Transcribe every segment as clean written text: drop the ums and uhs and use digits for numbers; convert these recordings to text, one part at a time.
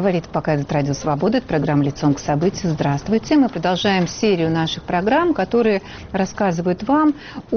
Говорит показывает Радио Свобода. Это программа «Лицом к событию». Здравствуйте. Мы продолжаем серию наших программ, которые рассказывают вам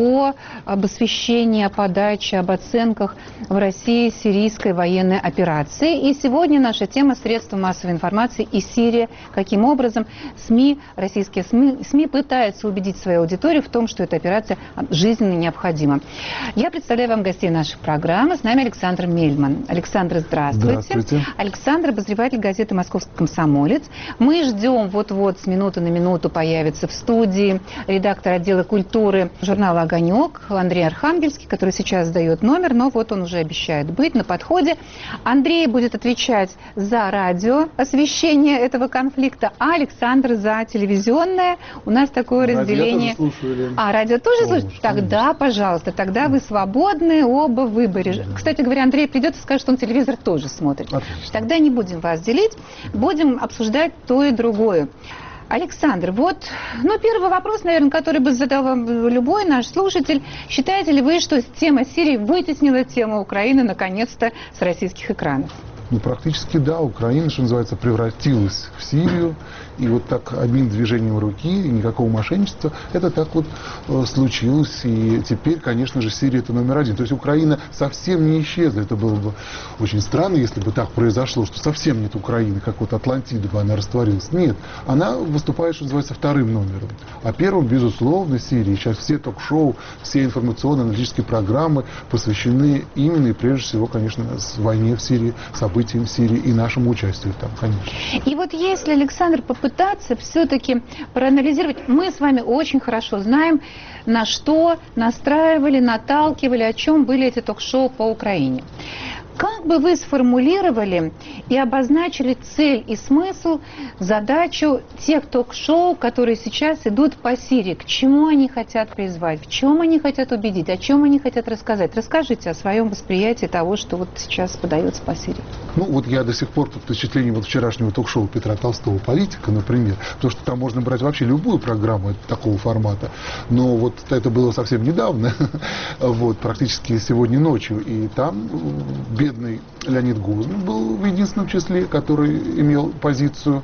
об освещении, о подаче, об оценках в России сирийской военной операции. И сегодня наша тема — средства массовой информации и Сирия. Каким образом российские СМИ пытаются убедить свою аудиторию в том, что эта операция жизненно необходима. Я представляю вам гостей нашей программы. С нами Александр Мельман. Александр, здравствуйте. Здравствуйте. Александр — обозреватель газеты «Московский комсомолец». Мы ждем, вот-вот с минуты на минуту появится в студии редактор отдела культуры журнала «Огонек» Андрей Архангельский, который сейчас сдает номер, но вот он уже обещает быть на подходе. Андрей будет отвечать за радиоосвещение этого конфликта, а Александр за телевизионное. У нас такое разделение. Радио тоже слушаю, Лен. Радио тоже слушаете? Тогда, пожалуйста, тогда вы свободны оба в выборе. Кстати говоря, Андрей придет и скажет, что он телевизор тоже смотрит. Отлично. Тогда не будем вас делить, будем обсуждать то и другое. Александр, первый вопрос, наверное, который бы задал вам любой наш слушатель. Считаете ли вы, что тема Сирии вытеснила тему Украины наконец-то с российских экранов? Практически да. Украина, что называется, превратилась в Сирию. И вот так одним движением руки, и никакого мошенничества, это так вот случилось. И теперь, конечно же, Сирия — это номер один. То есть Украина совсем не исчезла. Это было бы очень странно, если бы так произошло, что совсем нет Украины, как вот Атлантида бы она растворилась. Нет, она выступает, что называется, вторым номером. А первым, безусловно, Сирии. Сейчас все ток-шоу, все информационно-аналитические программы посвящены именно и прежде всего, конечно, войне в Сирии, событиям в Сирии и нашему участию там, конечно. И вот если, Александр, попытаться все-таки проанализировать, мы с вами очень хорошо знаем, на что настраивали, наталкивали, о чем были эти ток-шоу по Украине. Как бы вы сформулировали и обозначили цель и смысл, задачу тех ток-шоу, которые сейчас идут по Сирии? К чему они хотят призвать? В чем они хотят убедить? О чем они хотят рассказать? Расскажите о своем восприятии того, что вот сейчас подается по Сирии. Я до сих пор под впечатлением вчерашнего ток-шоу Петра Толстого «Политика», например, потому что там можно брать вообще любую программу такого формата, но вот это было совсем недавно, практически сегодня ночью, и там бедный Леонид Гозман был в единственном числе, который имел позицию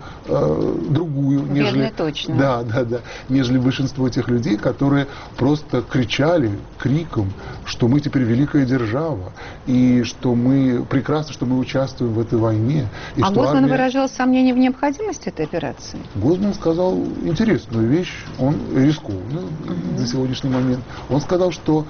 другую, нежели, нежели большинство тех людей, которые просто кричали криком, что мы теперь великая держава, и что мы прекрасно, что мы участвуем в этой войне. И что Гозман выражал сомнение в необходимости этой операции? Гозман сказал интересную вещь, он рискованный на сегодняшний момент. Он сказал, что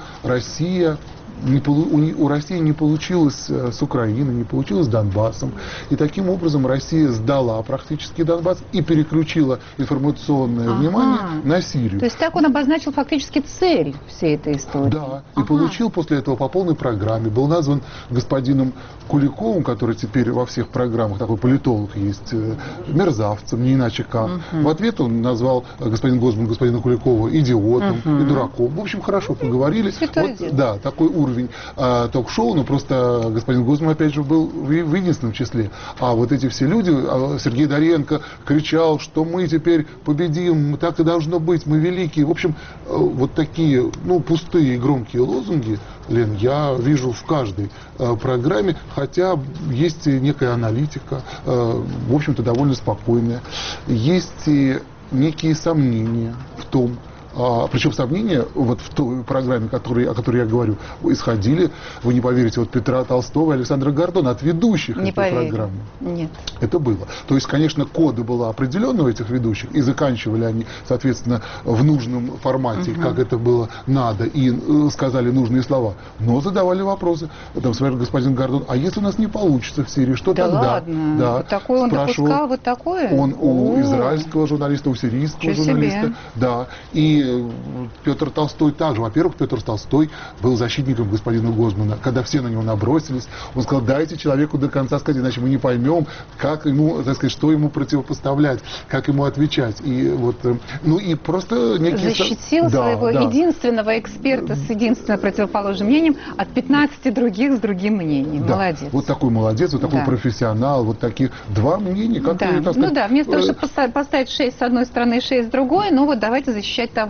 у России не получилось с Украиной, не получилось с Донбассом. И таким образом Россия сдала практически Донбасс и переключила информационное внимание на Сирию. То есть так он обозначил фактически цель всей этой истории. Да, и получил после этого по полной программе. Был назван господином Куликовым, который теперь во всех программах, такой политолог есть, мерзавцем, не иначе как. В ответ он назвал господин Гозман господина Куликова идиотом и дураком. В общем, хорошо поговорили. Да, такой уровень ток-шоу, но просто господин Гозман, опять же, был в единственном числе. А вот эти все люди, Сергей Доренко кричал, что мы теперь победим, так и должно быть, мы великие. В общем, вот такие, пустые и громкие лозунги, Лен, я вижу в каждой программе, хотя есть и некая аналитика, в общем-то, довольно спокойная. Есть и некие сомнения в том, причем сомнения в той программе, о которой я говорю, исходили, вы не поверите, от Петра Толстого и Александра Гордона, от ведущих этой программы. Нет. Это было. То есть, конечно, коды было определенно у этих ведущих, и заканчивали они, соответственно, в нужном формате, как это было надо, и сказали нужные слова. Но задавали вопросы. Там, например, господин Гордон, а если у нас не получится в Сирии, что тогда? Ладно? Да. Вот такое он допускал, вот такое? Он у израильского журналиста, у сирийского журналиста. Да. И Петр Толстой также. Во-первых, Петр Толстой был защитником господина Гозмана. Когда все на него набросились, он сказал, дайте человеку до конца сказать, иначе мы не поймем, как ему, так сказать, что ему противопоставлять, как ему отвечать. И и просто некий... Защитил своего единственного эксперта с единственно противоположным мнением от 15 других с другим мнением. Да. Молодец. Вот такой молодец, вот такой профессионал, вот таких два мнения. Как так сказать, вместо того, чтобы поставить 6 с одной стороны и 6 с другой, давайте защищать того,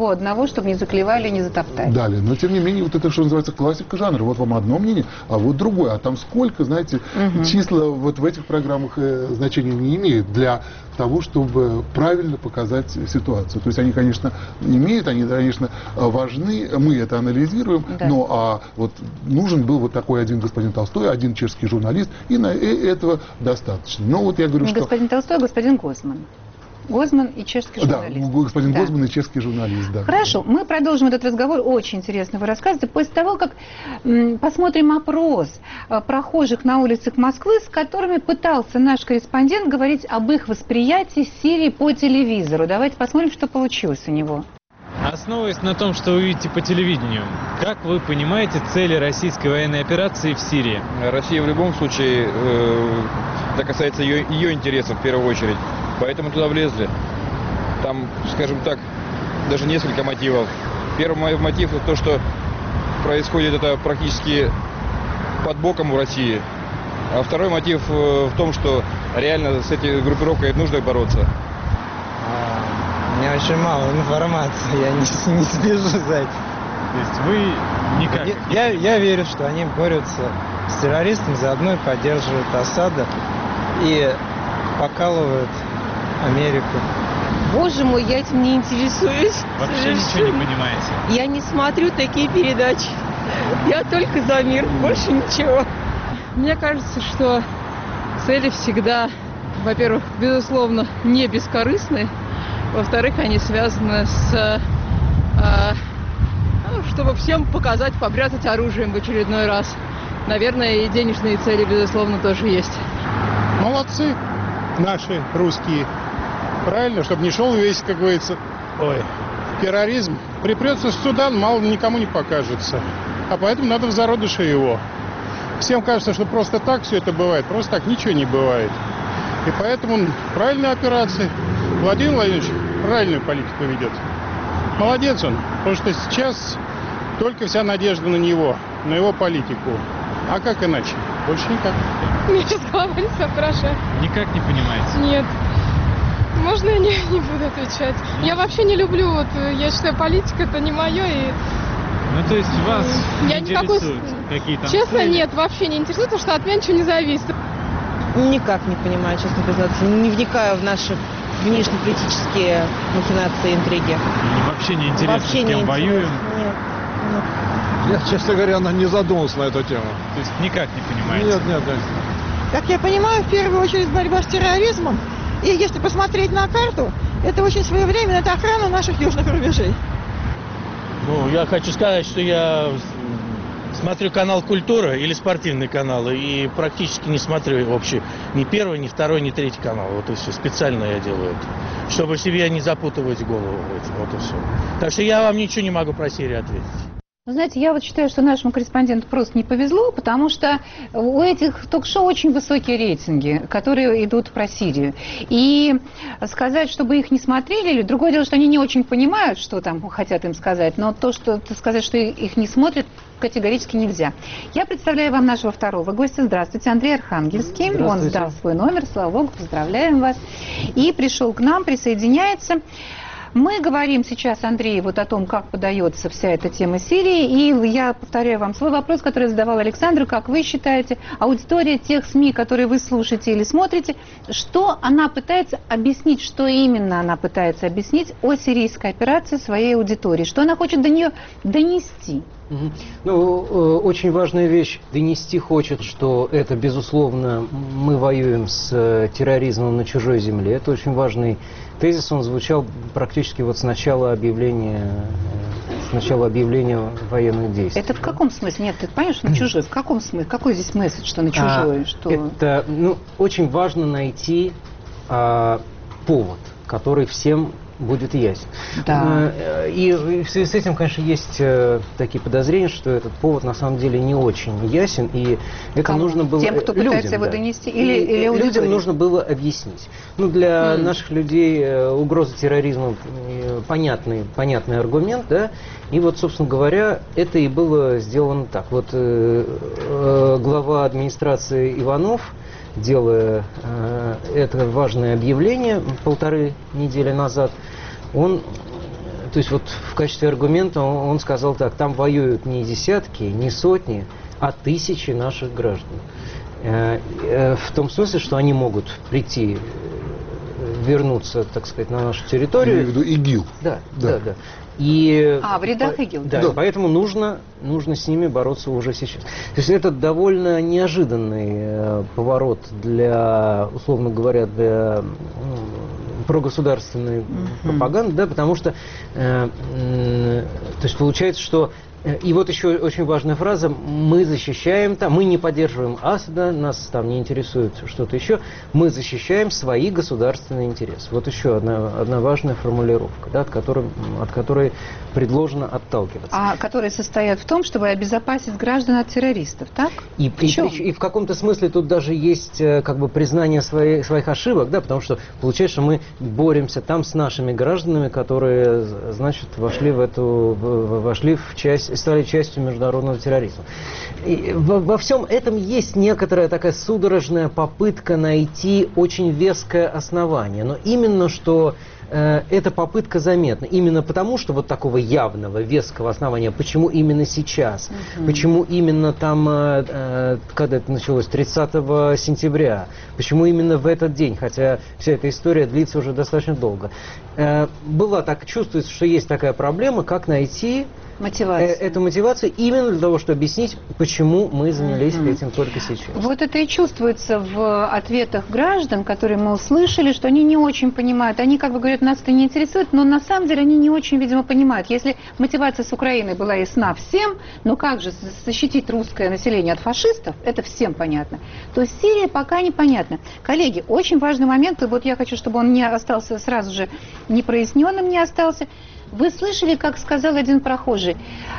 того одного, чтобы не заклевали, не затоптали. Далее. Но, тем не менее, вот это, что называется, классика жанра. Вот вам одно мнение, а вот другое. А там сколько, знаете, числа вот в этих программах значения не имеют для того, чтобы правильно показать ситуацию. То есть они, конечно, имеют, они, конечно, важны, мы это анализируем, да. но вот нужен был вот такой один господин Толстой, один чешский журналист, и этого достаточно. Но вот я говорю, не что... господин Толстой, а господин Гозман. Гозман и чешский журналист. Да, господин Гозман и чешский журналист, да. Хорошо, мы продолжим этот разговор, очень интересно вы рассказываете, после того, как посмотрим опрос прохожих на улицах Москвы, с которыми пытался наш корреспондент говорить об их восприятии Сирии по телевизору. Давайте посмотрим, что получилось у него. Основываясь на том, что вы видите по телевидению, как вы понимаете цели российской военной операции в Сирии? Россия в любом случае, это касается ее интересов в первую очередь. Поэтому туда влезли. Там, скажем так, даже несколько мотивов. Первый мотив — это то, что происходит это практически под боком у России. А второй мотив в том, что реально с этой группировкой нужно бороться. У меня очень мало информации, я не слежу за этим. То есть вы никак... Я верю, что они борются с террористом, заодно и поддерживают Асада и покалывают Америку. Боже мой, я этим не интересуюсь. Вообще ничего не понимаете? Я не смотрю такие передачи. Я только за мир, больше ничего. Мне кажется, что цели всегда, во-первых, безусловно, не бескорыстны. Во-вторых, они связаны с... чтобы всем показать, попрятать оружием в очередной раз. Наверное, и денежные цели, безусловно, тоже есть. Молодцы наши русские. Правильно, чтобы не шел весь, как говорится, терроризм. Припрется в Судан, мало никому не покажется. А поэтому надо в зародыше его. Всем кажется, что просто так все это бывает. Просто так ничего не бывает. И поэтому правильная операция. Владимир Владимирович правильную политику ведет. Молодец он. Потому что сейчас только вся надежда на него, на его политику. А как иначе? Больше никак. Мне сейчас голова не соображает. Никак не понимаете? Нет. Можно я не буду отвечать? Я вообще не люблю, я считаю, политика это не мое. Ну, то есть вас не интересуют какие-то... Честно, цели? нет, вообще не интересует, потому что от меня ничего не зависит. Никак не понимаю, честно признаться. Не вникаю в наши внешнеполитические махинации, интриги. И вообще не интересно, Вообще с кем не воюем? Нет. Я, честно говоря, не задумался на эту тему. То есть никак не понимаете? Нет. Как я понимаю, в первую очередь борьба с терроризмом. И если посмотреть на карту, это очень своевременно, это охрана наших южных рубежей. Ну, я хочу сказать, что я смотрю канал «Культура» или спортивные каналы, и практически не смотрю вообще ни первый, ни второй, ни третий канал. Вот и все. Специально я делаю это, чтобы себе не запутывать голову этим. Вот и все. Так что я вам ничего не могу про Сирию ответить. Вы знаете, я вот считаю, что нашему корреспонденту просто не повезло, потому что у этих ток-шоу очень высокие рейтинги, которые идут про Сирию. И сказать, чтобы их не смотрели, или другое дело, что они не очень понимают, что там хотят им сказать, но то, что сказать, что их не смотрят, категорически нельзя. Я представляю вам нашего второго гостя. Здравствуйте, Андрей Архангельский. Он сдал свой номер, слава богу, поздравляем вас. И пришел к нам, присоединяется. Мы говорим сейчас, Андрей, вот о том, как подается вся эта тема Сирии, и я повторяю вам свой вопрос, который задавал Александру. Как вы считаете, аудитория тех СМИ, которые вы слушаете или смотрите, что она пытается объяснить, что именно она пытается объяснить о сирийской операции своей аудитории, что она хочет до нее донести? Ну, очень важная вещь. Донести хочет, что это, безусловно, мы воюем с терроризмом на чужой земле. Это очень важный тезис. Он звучал практически вот с начала объявления военных действий. Это в каком смысле? Нет, ты понимаешь, что на чужой. В каком смысле? Какой здесь месседж, что на чужой? Это, очень важно найти повод, который всем будет ясен. Да. И в связи с этим, конечно, есть такие подозрения, что этот повод на самом деле не очень ясен, и это Кому? Нужно было Тем, кто пытается его донести, или людям нужно было объяснить. Ну, для наших людей угроза терроризма понятный аргумент, да, и вот, собственно говоря, это и было сделано так. Вот глава администрации Иванов, делая это важное объявление 1,5 недели назад, он То есть вот в качестве аргумента он сказал так: там воюют не десятки, не сотни, а тысячи наших граждан. В том смысле, что они могут прийти, вернуться, так сказать, на нашу территорию. Я имею в виду ИГИЛ. Да. И в рядах ИГИЛ. Да, поэтому нужно с ними бороться уже сейчас. То есть это довольно неожиданный поворот для, условно говоря, для прогосударственной пропаганды, да, потому что то есть получается, что и вот еще очень важная фраза: мы защищаем, мы не поддерживаем Асада, нас там не интересует что-то еще, мы защищаем свои государственные интересы. Вот еще одна важная формулировка, да, от которой предложено отталкиваться. Которые состоят в том, чтобы обезопасить граждан от террористов, так? И в каком-то смысле тут даже есть как бы признание своих ошибок, да, потому что получается, что мы боремся там с нашими гражданами, которые, значит, вошли в часть, стали частью международного терроризма. И во всем этом есть некоторая такая судорожная попытка найти очень веское основание, но именно что эта попытка заметна. Именно потому, что вот такого явного, веского основания, почему именно сейчас, почему именно там, когда это началось, 30 сентября, почему именно в этот день, хотя вся эта история длится уже достаточно долго. Чувствуется, что есть такая проблема, как найти эту мотивацию именно для того, чтобы объяснить, почему мы занялись этим только сейчас. Вот это и чувствуется в ответах граждан, которые мы услышали, что они не очень понимают. Они как бы говорят, нас это не интересует, но на самом деле они не очень, видимо, понимают. Если мотивация с Украиной была ясна всем, но как же защитить русское население от фашистов, это всем понятно, то Сирия пока непонятна. Коллеги, очень важный момент, и вот я хочу, чтобы он не остался сразу же непроясненным, не остался. Вы слышали, как сказал один прохожий,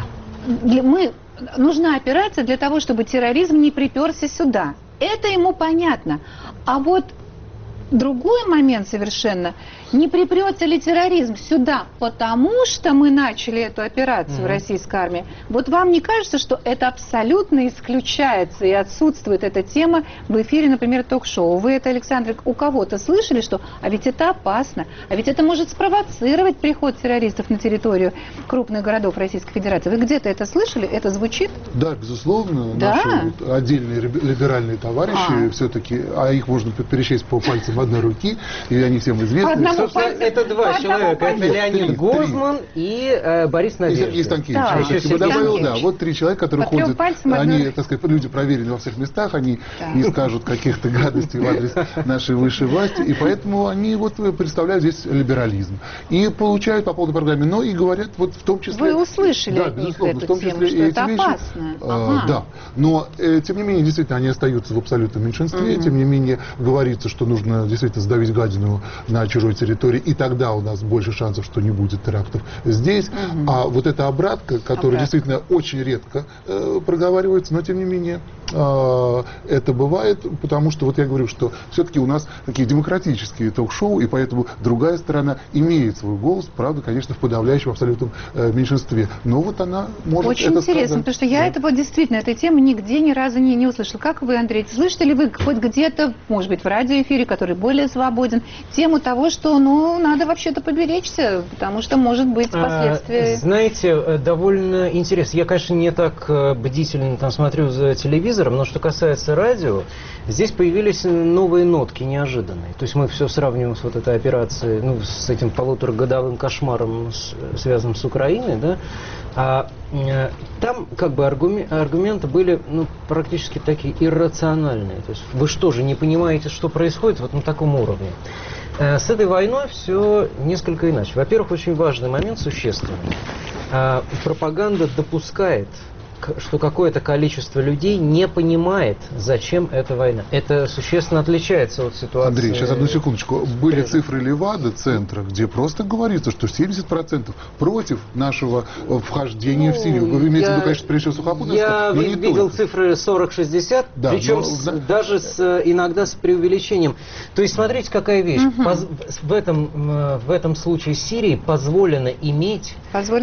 нужна операция для того, чтобы терроризм не приперся сюда. Это ему понятно. А вот другой момент совершенно, не припрется ли терроризм сюда, потому что мы начали эту операцию российской армии. Вот вам не кажется, что это абсолютно исключается и отсутствует эта тема в эфире, например, ток-шоу? Вы это, Александр, у кого-то слышали, что а ведь это опасно, а ведь это может спровоцировать приход террористов на территорию крупных городов Российской Федерации? Вы где-то это слышали? Это звучит? Да, безусловно. Наши отдельные либеральные товарищи все-таки, а их можно пересчесть по пальцам одной руки, и они всем известны. Это два человека. Это Леонид Гозман и Борис Надеждин. И Сергей Станкевич. Я бы добавил, вот три человека, которые ходят, они, так сказать, люди проверены во всех местах, они не скажут каких-то гадостей в адрес нашей высшей власти, и поэтому они вот представляют здесь либерализм. И получают по полной программе, но и говорят вот в том числе... Вы услышали от них эту тему, что это опасно. Да, но тем не менее, действительно, они остаются в абсолютном меньшинстве, тем не менее, говорится, что нужно действительно сдавить гадину на чужой территории, и тогда у нас больше шансов, что не будет терактов здесь. А вот эта обратка, которая действительно очень редко проговаривается, но тем не менее это бывает, потому что вот я говорю, что все-таки у нас такие демократические ток-шоу, и поэтому другая сторона имеет свой голос, правда, конечно, в подавляющем абсолютном меньшинстве. Но вот она может очень это интересно, сказать. Потому что я этого действительно, этой темы нигде ни разу не услышала. Как вы, Андрей, слышите ли вы хоть где-то, может быть, в радиоэфире, который более свободен, тему того, что, надо вообще-то поберечься, потому что может быть последствия. Знаете, довольно интересно. Я, конечно, не так бдительно там смотрю за телевизором, но что касается радио, здесь появились новые нотки неожиданные. То есть мы все сравниваем с вот этой операцией, с этим полуторагодовым кошмаром, связанным с Украиной, да. А там как бы аргументы были практически такие иррациональные. То есть вы что же не понимаете, что происходит вот на таком уровне? С этой войной все несколько иначе. Во-первых, очень важный момент, существенный. Пропаганда допускает, что какое-то количество людей не понимает, зачем эта война. Это существенно отличается от ситуации... Андрей, сейчас одну секундочку. Были цифры Левада-центра, где просто говорится, что 70% против нашего вхождения в Сирию. Вы имеете в виду, конечно, прежде всего Сухопутовская, но не видел цифры 40-60, причем даже иногда с преувеличением. То есть, смотрите, какая вещь. В этом случае Сирии позволено иметь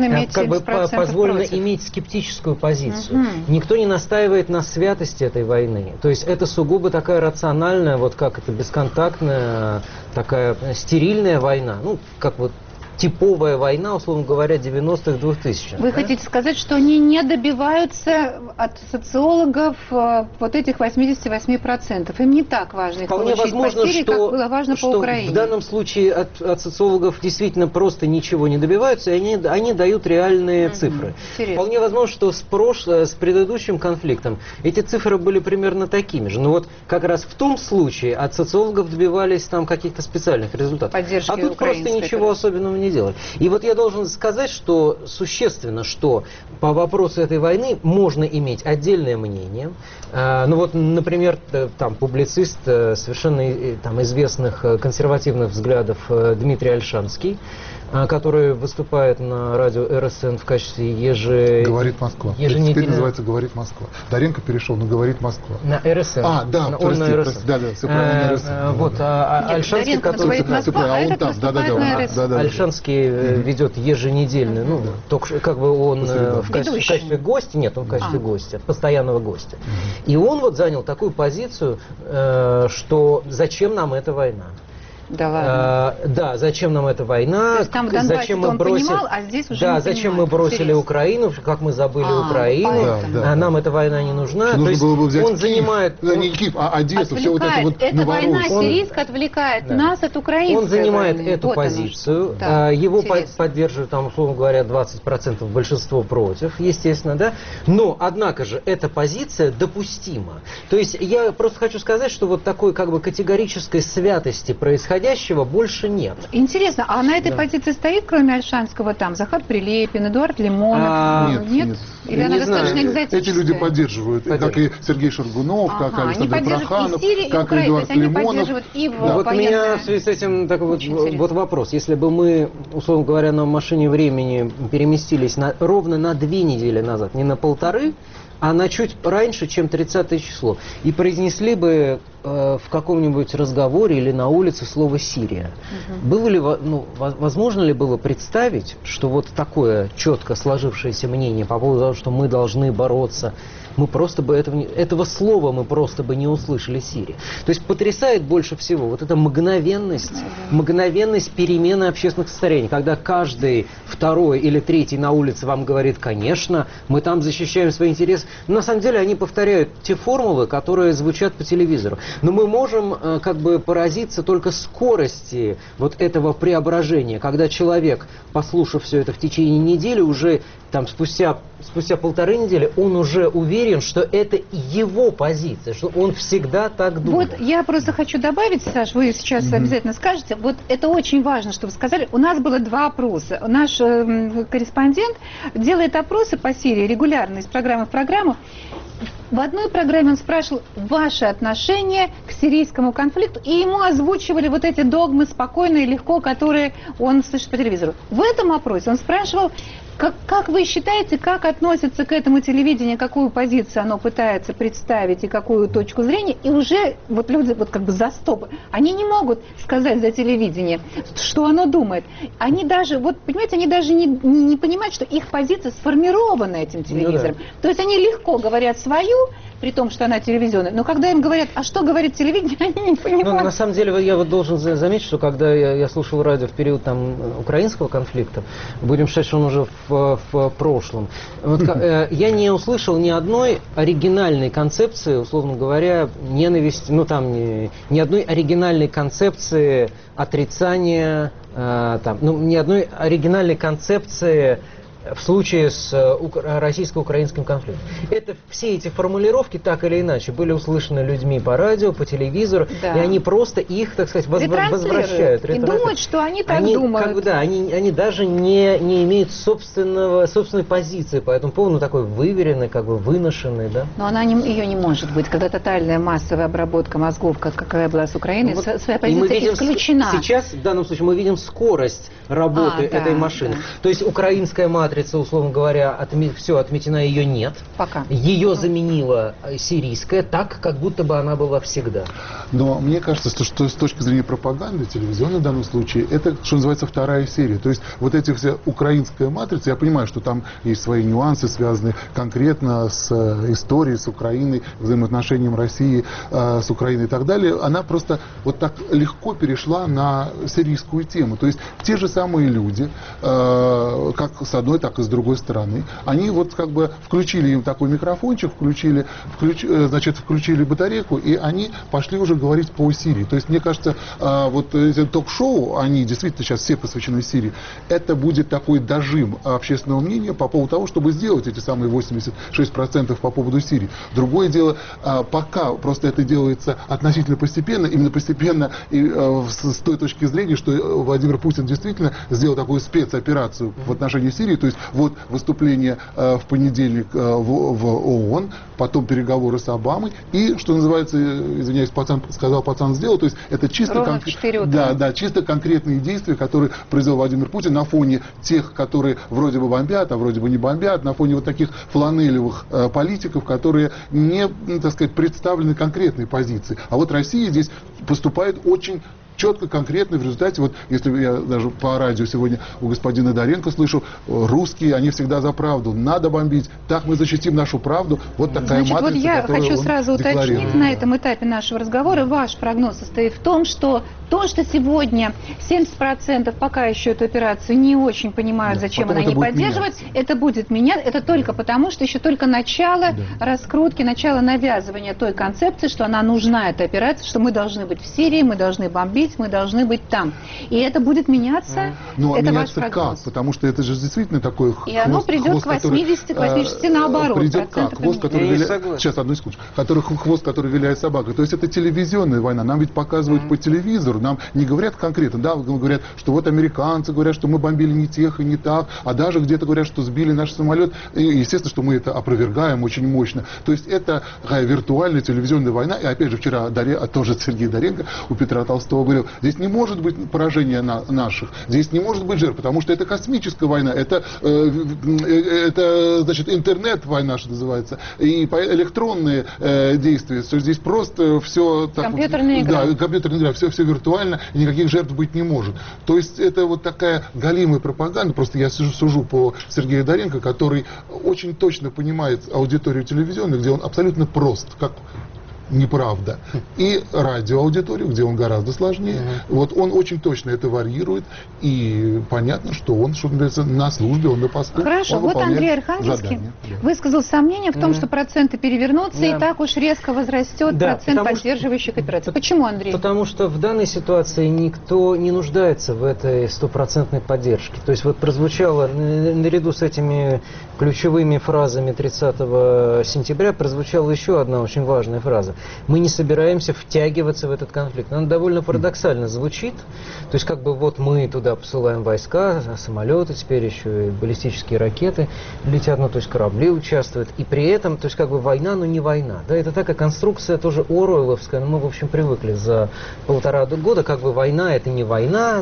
скептическую позицию. Никто не настаивает на святости этой войны. То есть это сугубо такая рациональная, вот как это, бесконтактная, такая стерильная война. Как вот типовая война, условно говоря, 90-х, 2000-х. Вы хотите сказать, что они не добиваются от социологов вот этих 88%? Им не так важно их Вполне получить возможно, потери, что, как было важно по Украине. В данном случае от социологов действительно просто ничего не добиваются, и они дают реальные цифры. Интересно. Вполне возможно, что с предыдущим конфликтом эти цифры были примерно такими же. Но вот как раз в том случае от социологов добивались там каких-то специальных результатов. Поддержки а тут просто ничего особенного не делали. И вот я должен сказать, что существенно, что по вопросу этой войны можно иметь отдельное мнение. Ну вот, например, там публицист совершенно там известных консервативных взглядов Дмитрий Ольшанский, который выступает на радио РСН в качестве «Говорит Москва». Теперь называется «Говорит Москва». Даренко перешел на «Говорит Москва». На РСН. Да, он на РСН. Да, все правильно, на РСН. Вот, Альшанский, который... Альшанский ведет еженедельный, ну, как бы он в качестве гостя, нет, он в качестве гостя, постоянного гостя. И он вот занял такую позицию, что зачем нам эта война? Да ладно. Да, зачем нам эта война? То есть там в Донбассе зачем мы бросили, понимал, а здесь уже да, не зачем понимает. мы бросили Интересно. Украину, как мы забыли Украину, нам эта война не нужна. То есть было бы взять он Киев, занимает, не Киев, а Одессу, все вот это вот эта война сирийская отвлекает нас от украинской. Он занимает войны. эту вот позицию, да, его поддерживают, там, условно говоря, 20%, большинство против, естественно, да. Но, однако же, эта позиция допустима. То есть я просто хочу сказать, что вот такой как бы категорической святости происходящего больше нет. Интересно, а на этой позиции стоит, кроме Ольшанского, там Захар Прилепин, Эдуард Лимонов? Нет. Или она достаточно экзотическая? Эти люди поддерживают, как и Сергей Шаргунов, как и Александр Проханов, как и Эдуард Лимонов. Вот у меня в связи с этим такой вот вопрос. Если бы мы, условно говоря, на машине времени переместились ровно на 2 недели назад, не на 1,5, а на чуть раньше, чем 30 число, и произнесли бы в каком-нибудь разговоре или на улице слово «Сирия». Было ли, возможно ли было представить, что вот такое четко сложившееся мнение по поводу того, что мы должны бороться, мы просто бы этого слова мы просто бы не услышали Сирии. То есть потрясает больше всего вот эта мгновенность перемены общественных состояний, когда каждый второй или третий на улице вам говорит: конечно, мы там защищаем свои интересы. Но на самом деле они повторяют те формулы, которые звучат по телевизору. Но мы можем как бы поразиться только скорости вот этого преображения, когда человек, послушав все это в течение недели, уже там спустя 1,5 недели, он уже уверен, что это его позиция, что он всегда так думает. Вот я просто хочу добавить, Саш, вы сейчас обязательно скажете, вот это очень важно, что вы сказали. У нас было 2 опроса. Наш корреспондент делает опросы по Сирии регулярно, из программы в программу. В одной программе он спрашивал ваше отношение к сирийскому конфликту, и ему озвучивали вот эти догмы спокойно и легко, которые он слышит по телевизору. В этом опросе он спрашивал, как вы считаете, как относится к этому телевидению, какую позицию оно пытается представить и какую точку зрения, и уже вот люди вот как бы за стоп, они не могут сказать за телевидение, что оно думает. Они даже, вот понимаете, они даже не понимают, что их позиция сформирована этим телевизором. Ну, да. То есть они легко говорят свою, при том, что она телевизионная, но когда им говорят, а что говорит телевидение, они не понимают. Ну, на самом деле, я вот должен заметить, что когда я слушал радио в период там украинского конфликта, будем считать, что он уже в прошлом, вот, я не услышал ни одной оригинальной концепции, условно говоря, ненависти, ну там ни одной оригинальной концепции отрицания, ни одной оригинальной концепции в случае с российско-украинским конфликтом. Это все эти формулировки так или иначе были услышаны людьми по радио, по телевизору, да. И они просто их, так сказать, возвращают. И думают, что они так думают. Как бы, да, они даже не имеют собственной позиции по этому поводу, такой выверенной, как бы выношенной, да. Но ее не может быть, когда тотальная массовая обработка мозгов, какая была с Украиной, вот, своя позиция исключена. Сейчас, в данном случае, мы видим скорость работы этой машины. Да. То есть украинская матрица матрица, условно говоря, все отметена, ее нет. Пока. Ее заменила сирийская, так, как будто бы она была всегда. Но мне кажется, что с точки зрения пропаганды, телевизионной в данном случае, это, что называется, вторая серия. То есть вот эти все украинская матрица, я понимаю, что там есть свои нюансы, связанные конкретно с историей, с Украиной, взаимоотношением России с Украиной и так далее, она просто вот так легко перешла на сирийскую тему. То есть те же самые люди, как с одной, так и с другой стороны, они вот как бы включили им такой микрофончик, включили батарейку, и они пошли уже говорить по Сирии. То есть, мне кажется, вот эти ток-шоу, они действительно сейчас все посвящены Сирии, это будет такой дожим общественного мнения по поводу того, чтобы сделать эти самые 86% по поводу Сирии. Другое дело, пока просто это делается относительно постепенно, именно постепенно и с той точки зрения, что Владимир Путин действительно сделал такую спецоперацию в отношении Сирии, то есть вот выступление в понедельник в ООН, потом переговоры с Обамой, и, что называется, извиняюсь, пацан сделал, то есть это чисто, чисто конкретные действия, которые произвел Владимир Путин на фоне тех, которые вроде бы бомбят, а вроде бы не бомбят, на фоне вот таких фланелевых политиков, которые не, так сказать, представлены конкретной позиции. А вот Россия здесь поступает очень четко, конкретно, в результате, вот если я даже по радио сегодня у господина Доренко слышу, русские, они всегда за правду, надо бомбить, так мы защитим нашу правду, вот такая матрица, вот я хочу сразу уточнить на этом этапе этапе нашего разговора, ваш прогноз состоит в том, что то, что сегодня 70% пока еще эту операцию не очень понимают, зачем она не поддерживает, это будет меняться, это только потому, что еще только начало раскрутки, начало навязывания той концепции, что она нужна, эта операция, что мы должны быть в Сирии, мы должны бомбить, мы должны быть там. И это будет меняться. Ну, это меняться как? Потому что это же действительно такой хвост. И оно придет к 80, к 86 наоборот. Придет как? Хвост, который виляет... Сейчас, одну секундочку. Хвост, который виляет собака. То есть это телевизионная война. Нам ведь показывают по телевизору. Нам не говорят конкретно. Да, говорят, что вот американцы говорят, что мы бомбили не тех и не так. А даже где-то говорят, что сбили наш самолет. И, естественно, что мы это опровергаем очень мощно. То есть это такая виртуальная телевизионная война. И опять же, вчера тоже Сергей Доренко у Петра Толстого говорил, здесь не может быть поражения наших, здесь не может быть жертв, потому что это космическая война, это значит, интернет-война, что называется, и электронные действия, что здесь просто все... Компьютерная игра. Да, компьютерная игра, все виртуально, и никаких жертв быть не может. То есть это вот такая галимая пропаганда, просто я сужу по Сергею Доренко, который очень точно понимает аудиторию телевизионную, где он абсолютно прост, как неправда. И радиоаудиторию, где он гораздо сложнее. Вот он очень точно это варьирует. И понятно, что он, что называется, на службе, он на посту. Хорошо, вот Андрей Архангельский высказал сомнение в том, что проценты перевернутся, и так уж резко возрастет процент поддерживающих операций. Почему, Андрей? Потому что в данной ситуации никто не нуждается в этой стопроцентной поддержке. То есть вот прозвучало, наряду с этими ключевыми фразами 30 сентября, прозвучала еще одна очень важная фраза. Мы не собираемся втягиваться в этот конфликт. Она довольно парадоксально звучит. То есть как бы вот мы туда посылаем войска, самолеты, теперь еще и баллистические ракеты летят, ну то есть корабли участвуют. И при этом, то есть как бы война, но не война. Да, это такая конструкция тоже оруэлловская, но мы в общем привыкли за 1,5 года, как бы война это не война,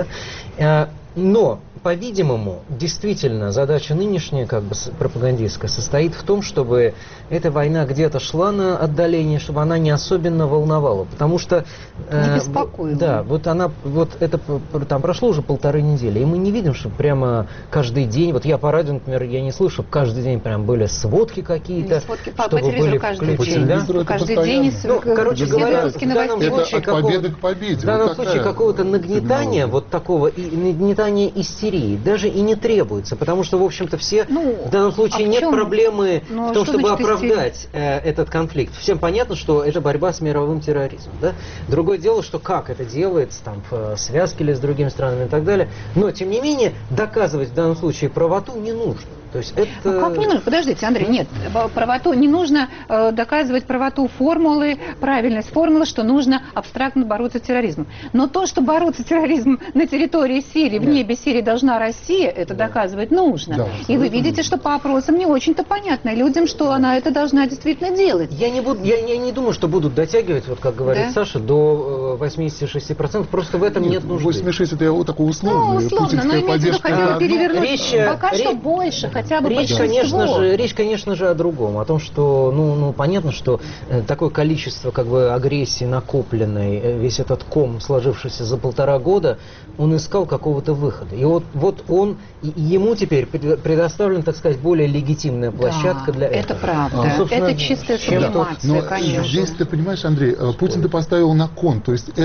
да. Но, по-видимому, действительно, задача нынешняя, как бы пропагандистская, состоит в том, чтобы эта война где-то шла на отдаление, чтобы она не особенно волновала. Потому что... Не беспокоила. Да, вот она, вот это, там прошло уже 1,5 недели, и мы не видим, что прямо каждый день, вот я по радио, например, я не слышу, каждый день прям были сводки какие-то, чтобы были включены. Да? Каждый день, ну, короче говоря, в данном случае, победы к победе. В данном случае какого-то нагнетания, вот такого, и нагнетания истерии даже и не требуется, потому что, в общем-то, все, в данном случае нет проблемы в том, чтобы оправдать этот конфликт. Всем понятно, что это борьба с мировым терроризмом. Да? Другое дело, что как это делается, там, в связке ли с другими странами и так далее, но, тем не менее, доказывать в данном случае правоту не нужно. То есть это... Как не нужно? Подождите, Андрей, нет, правоту не нужно доказывать правоту формулы, правильность формулы, что нужно абстрактно бороться с терроризмом. Но то, что бороться с терроризмом на территории Сирии, в небе Сирии должны должна Россия, это доказывать нужно. Да, и вы видите, что по опросам не очень-то понятно людям, что она это должна действительно делать. Я не думаю, что будут дотягивать, вот как говорит Саша, до 86%. Просто в этом нет нужды. 86 это я такой условный. Ну, условно, но имеется в виду, хотя бы перевернуть пока что больше, хотя бы большинство. Речь, конечно же, о другом. О том, что, понятно, что такое количество как бы агрессии накопленной, весь этот ком, сложившийся за 1,5 года, он искал какого-то выхода. И вот он, ему теперь предоставлен, так сказать, более легитимная площадка для этого. Это правда. Это чистая сублимация, конечно. Здесь, ты понимаешь, Андрей, Путин-то поставил на кон. То есть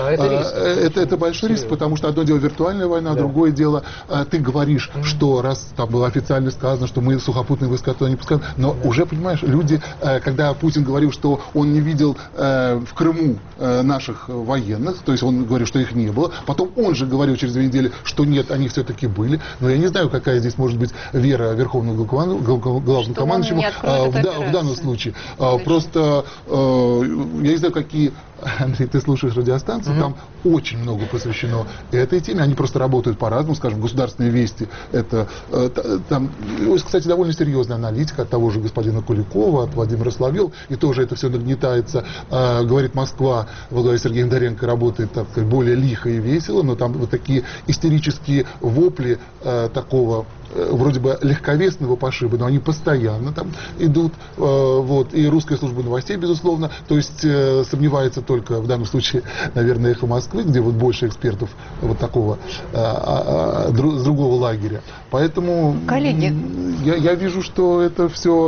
это большой риск, потому что одно дело виртуальная война, другое дело, ты говоришь, что раз там было официально сказано, что мы сухопутные войска туда не пускаем, но уже, понимаешь, люди, когда Путин говорил, что он не видел в Крыму наших военных, то есть он говорил, что их не было, потом он же говорил через 2 недели, что нет, они все-таки были, но я не знаю, какая здесь может быть вера Верховного Главнокомандующего в данном случае. Просто я не знаю, какие... Андрей, ты слушаешь радиостанцию, там очень много посвящено этой теме, они просто работают по-разному, скажем, государственные вести, это там, кстати, довольно серьезная аналитика от того же господина Куликова, от Владимира Соловьева, и тоже это все нагнетается, говорит, Москва во главе с Сергеем Доренко работает, так сказать, более лихо и весело, но там вот такие истерические вопли такого вроде бы легковесного пошиба, но они постоянно там идут, вот, и русская служба новостей, безусловно, то есть сомневается только в данном случае, наверное, «Эхо Москвы», где вот больше экспертов вот такого с другого лагеря. Поэтому коллеги, я вижу, что это все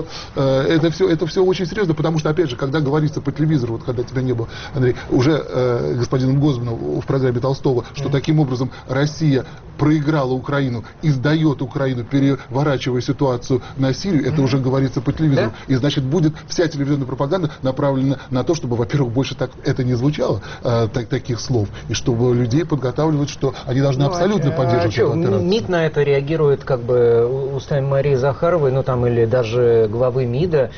очень серьезно, потому что, опять же, когда говорится по телевизору, вот когда тебя не было, Андрей, уже господином Гозманом в программе Толстого, что таким образом Россия проиграла Украину и сдает Украину, переворачивая ситуацию на Сирию, это уже говорится по телевизору. И значит, будет вся телевизионная пропаганда направлена на то, чтобы, во-первых, больше так это не звучало, таких слов, и чтобы людей подготавливать, что они должны абсолютно поддерживать эту операцию. МИД на это реагирует как бы устами Марии Захаровой, ну там или даже главы МИДа.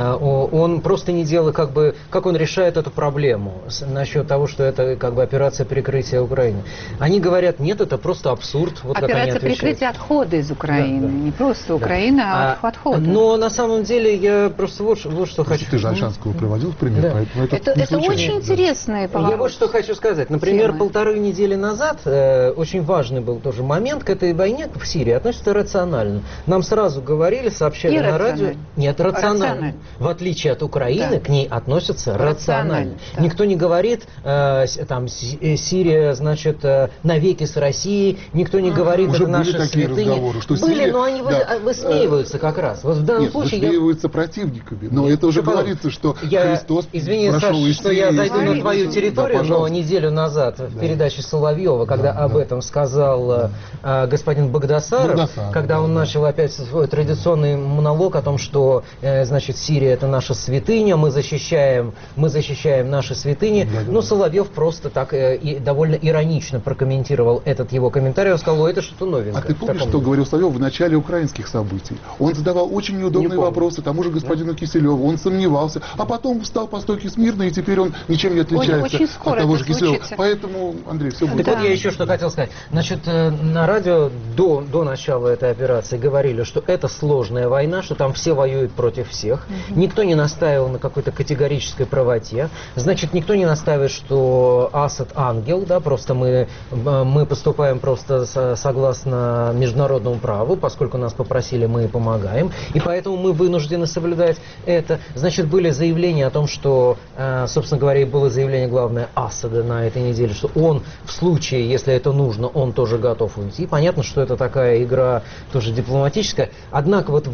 Он просто не делает как бы, как он решает эту проблему насчет того, что это как бы операция прикрытия Украины. Они говорят, нет, это просто абсурд. Вот операция прикрытия отхода из Украины, не просто Украина, а отхода. Но на самом деле я просто вот что хочу. Ты же Альшанского приводил в пример, поэтому это очень интересный поворот. Я вот что хочу сказать. Например, 1,5 недели назад очень важный был тоже момент к этой войне в Сирии относится рационально. Нам сразу говорили, сообщали на радио. Нет, рационально. В отличие от Украины, к ней относятся рационально. Никто не говорит, там, Сирия, значит, навеки с Россией, никто не говорит, уже это наши святыни. Были, но они высмеиваются как раз. Вот в данном случае высмеиваются противниками. Но это уже говорится, что Христос прошел из Сирии. Что я зайду на твою территорию, но неделю назад в передаче Соловьева, когда об этом сказал господин Багдасаров, когда он начал опять свой традиционный монолог о том, что, значит, Сирия это наша святыня, мы защищаем наши святыни. Но Соловьев просто так и довольно иронично прокомментировал этот его комментарий. Он сказал, это что-то новенькое. А ты помнишь, что говорил Соловьев в начале украинских событий? Он задавал очень неудобные вопросы тому же господину Киселеву, он сомневался, а потом встал по стойке смирно, и теперь он ничем не отличается от того же Киселева. Поэтому, Андрей, все будет. Так вот, я еще что хотел сказать. Значит, на радио до начала этой операции говорили, что это сложная война, что там все воюют против всех. Никто не настаивал на какой-то категорической правоте. Значит, никто не настаивает, что Асад ангел, да, просто мы поступаем просто согласно международному праву, поскольку нас попросили, мы помогаем, и поэтому мы вынуждены соблюдать это. Значит, были заявления о том, что, собственно говоря, и было заявление главное Асада на этой неделе, что он в случае, если это нужно, он тоже готов уйти. Понятно, что это такая игра тоже дипломатическая. Однако вот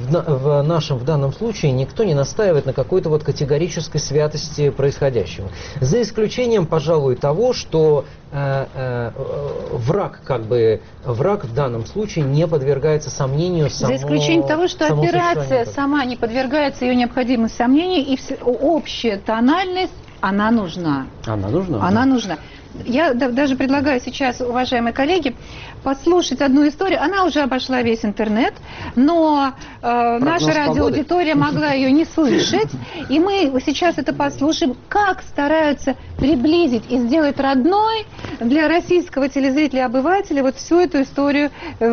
в данном случае никто не настаивает на какой-то вот категорической святости происходящего. За исключением, пожалуй, того, что враг в данном случае не подвергается сомнению за исключением того, что операция сама не подвергается ее необходимости сомнению, и общая тональность, она нужна. Она нужна. Она нужна. Я даже предлагаю сейчас, уважаемые коллеги, послушать одну историю. Она уже обошла весь интернет, но наша радиоаудитория могла ее не слышать. И мы сейчас это послушаем, как стараются приблизить и сделать родной для российского телезрителя-обывателя вот всю эту историю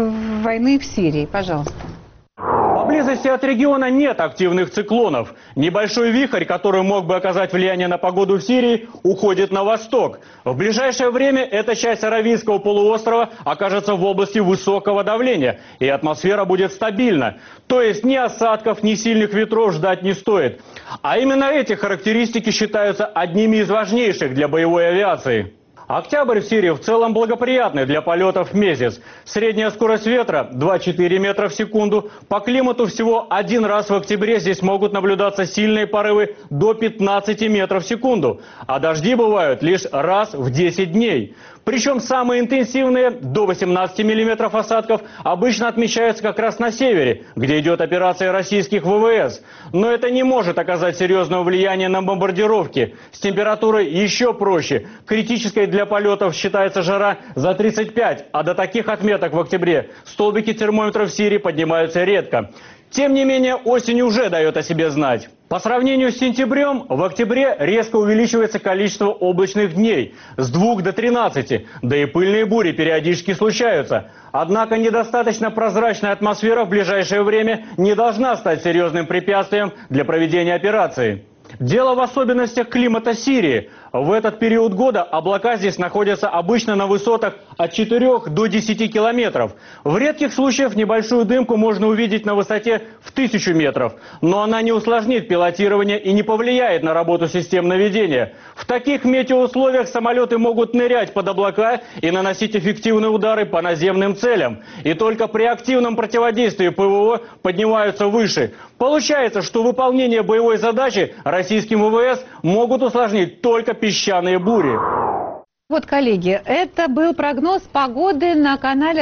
войны в Сирии. Пожалуйста. Поблизости от региона нет активных циклонов. Небольшой вихрь, который мог бы оказать влияние на погоду в Сирии, уходит на восток. В ближайшее время эта часть Аравийского полуострова окажется в области высокого давления, и атмосфера будет стабильна. То есть ни осадков, ни сильных ветров ждать не стоит. А именно эти характеристики считаются одними из важнейших для боевой авиации. Октябрь в Сирии в целом благоприятный для полетов месяц. Средняя скорость ветра 2-4 метра в секунду. По климату всего один раз в октябре здесь могут наблюдаться сильные порывы до 15 метров в секунду. А дожди бывают лишь раз в 10 дней. Причем самые интенсивные, до 18 миллиметров осадков, обычно отмечаются как раз на севере, где идет операция российских ВВС. Но это не может оказать серьезного влияния на бомбардировки. С температурой еще проще. Критической для полетов считается жара за 35, а до таких отметок в октябре столбики термометров в Сирии поднимаются редко. Тем не менее, осень уже дает о себе знать. По сравнению с сентябрем, в октябре резко увеличивается количество облачных дней с 2 до 13, да и пыльные бури периодически случаются. Однако недостаточно прозрачная атмосфера в ближайшее время не должна стать серьезным препятствием для проведения операции. Дело в особенностях климата Сирии. В этот период года облака здесь находятся обычно на высотах от 4 до 10 километров. В редких случаях небольшую дымку можно увидеть на высоте в 1000 метров. Но она не усложнит пилотирование и не повлияет на работу систем наведения. В таких метеоусловиях самолеты могут нырять под облака и наносить эффективные удары по наземным целям. И только при активном противодействии ПВО поднимаются выше. Получается, что выполнение боевой задачи российским ВВС могут усложнить только песчаные бури. Вот, коллеги, это был прогноз погоды на канале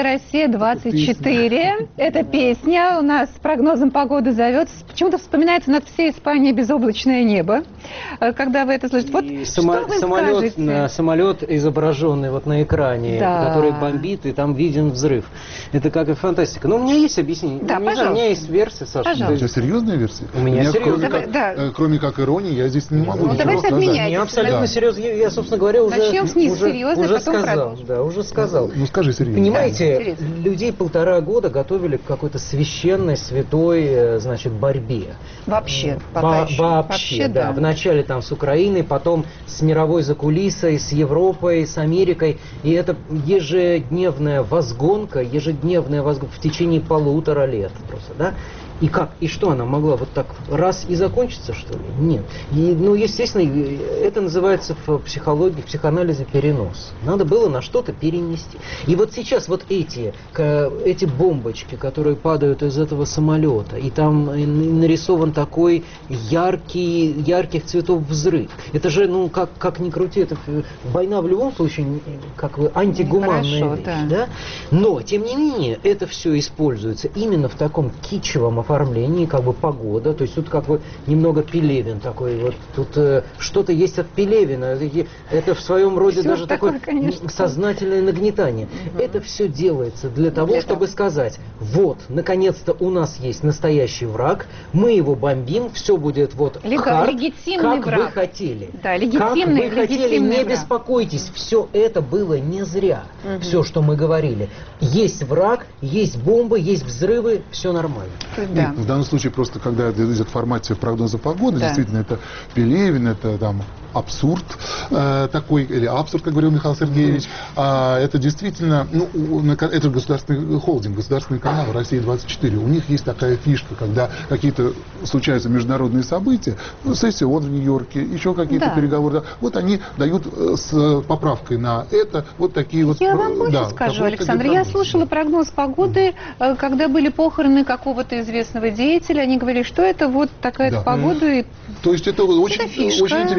«Россия-24». Это песня у нас с прогнозом погоды зовется. Почему-то вспоминается над всей Испанией безоблачное небо, когда вы это слышите. Вот что вы скажете? Самолет, изображенный вот на экране, да, который бомбит, и там виден взрыв. Это как и фантастика. Но у меня есть объяснение. Да, у меня есть версия, Саша. У тебя серьезная версия? У меня серьезная. Кроме как иронии, я здесь не могу ничего сказать. Я абсолютно серьезно. Я, собственно говоря, уже сказал. Ну скажи серьезно. Понимаете, людей 1,5 года готовили к какой-то священной, святой, значит, борьбе. Вообще, да. Вначале там с Украиной, потом с мировой закулисой, с Европой, с Америкой. И это ежедневная возгонка в течение 1,5 лет просто, да? И как? И что она могла вот так раз и закончиться, что ли? Нет. Естественно, это называется в психологии, в психоанализе перенос. Надо было на что-то перенести. И вот сейчас вот эти бомбочки, которые падают из этого самолета, и там нарисован такой ярких цветов взрыв. Это же, как ни крути, это война в любом случае, как бы антигуманная вещь. Да? Но, тем не менее, это все используется именно в таком китчевом оформлении, как бы погода, то есть тут как бы немного Пелевин такой, вот тут что-то есть от Пелевина, это в своем роде все даже такое сознательное нагнетание. Это все делается для того, чтобы сказать, вот, наконец-то у нас есть настоящий враг, мы его бомбим, все будет вот как вы хотели. Да, легитимный, как вы хотели, не беспокойтесь, все это было не зря, все, что мы говорили. Есть враг, есть бомбы, есть взрывы, все нормально. Да. В данном случае просто, когда идет в формате прогноза погоды, действительно, это Пелевин, это там абсурд такой, или абсурд, как говорил Михаил Сергеевич. Это действительно, это государственный холдинг, государственный канал «Россия-24». У них есть такая фишка, когда какие-то случаются международные события, сессия ООН в Нью-Йорке, еще какие-то переговоры. Вот они дают с поправкой на это вот такие вот... Я вам больше скажу, Александр. Я слушала прогноз погоды, когда были похороны какого-то известного деятеля. Они говорили, что это вот такая-то погода. То есть это очень интересно придумано.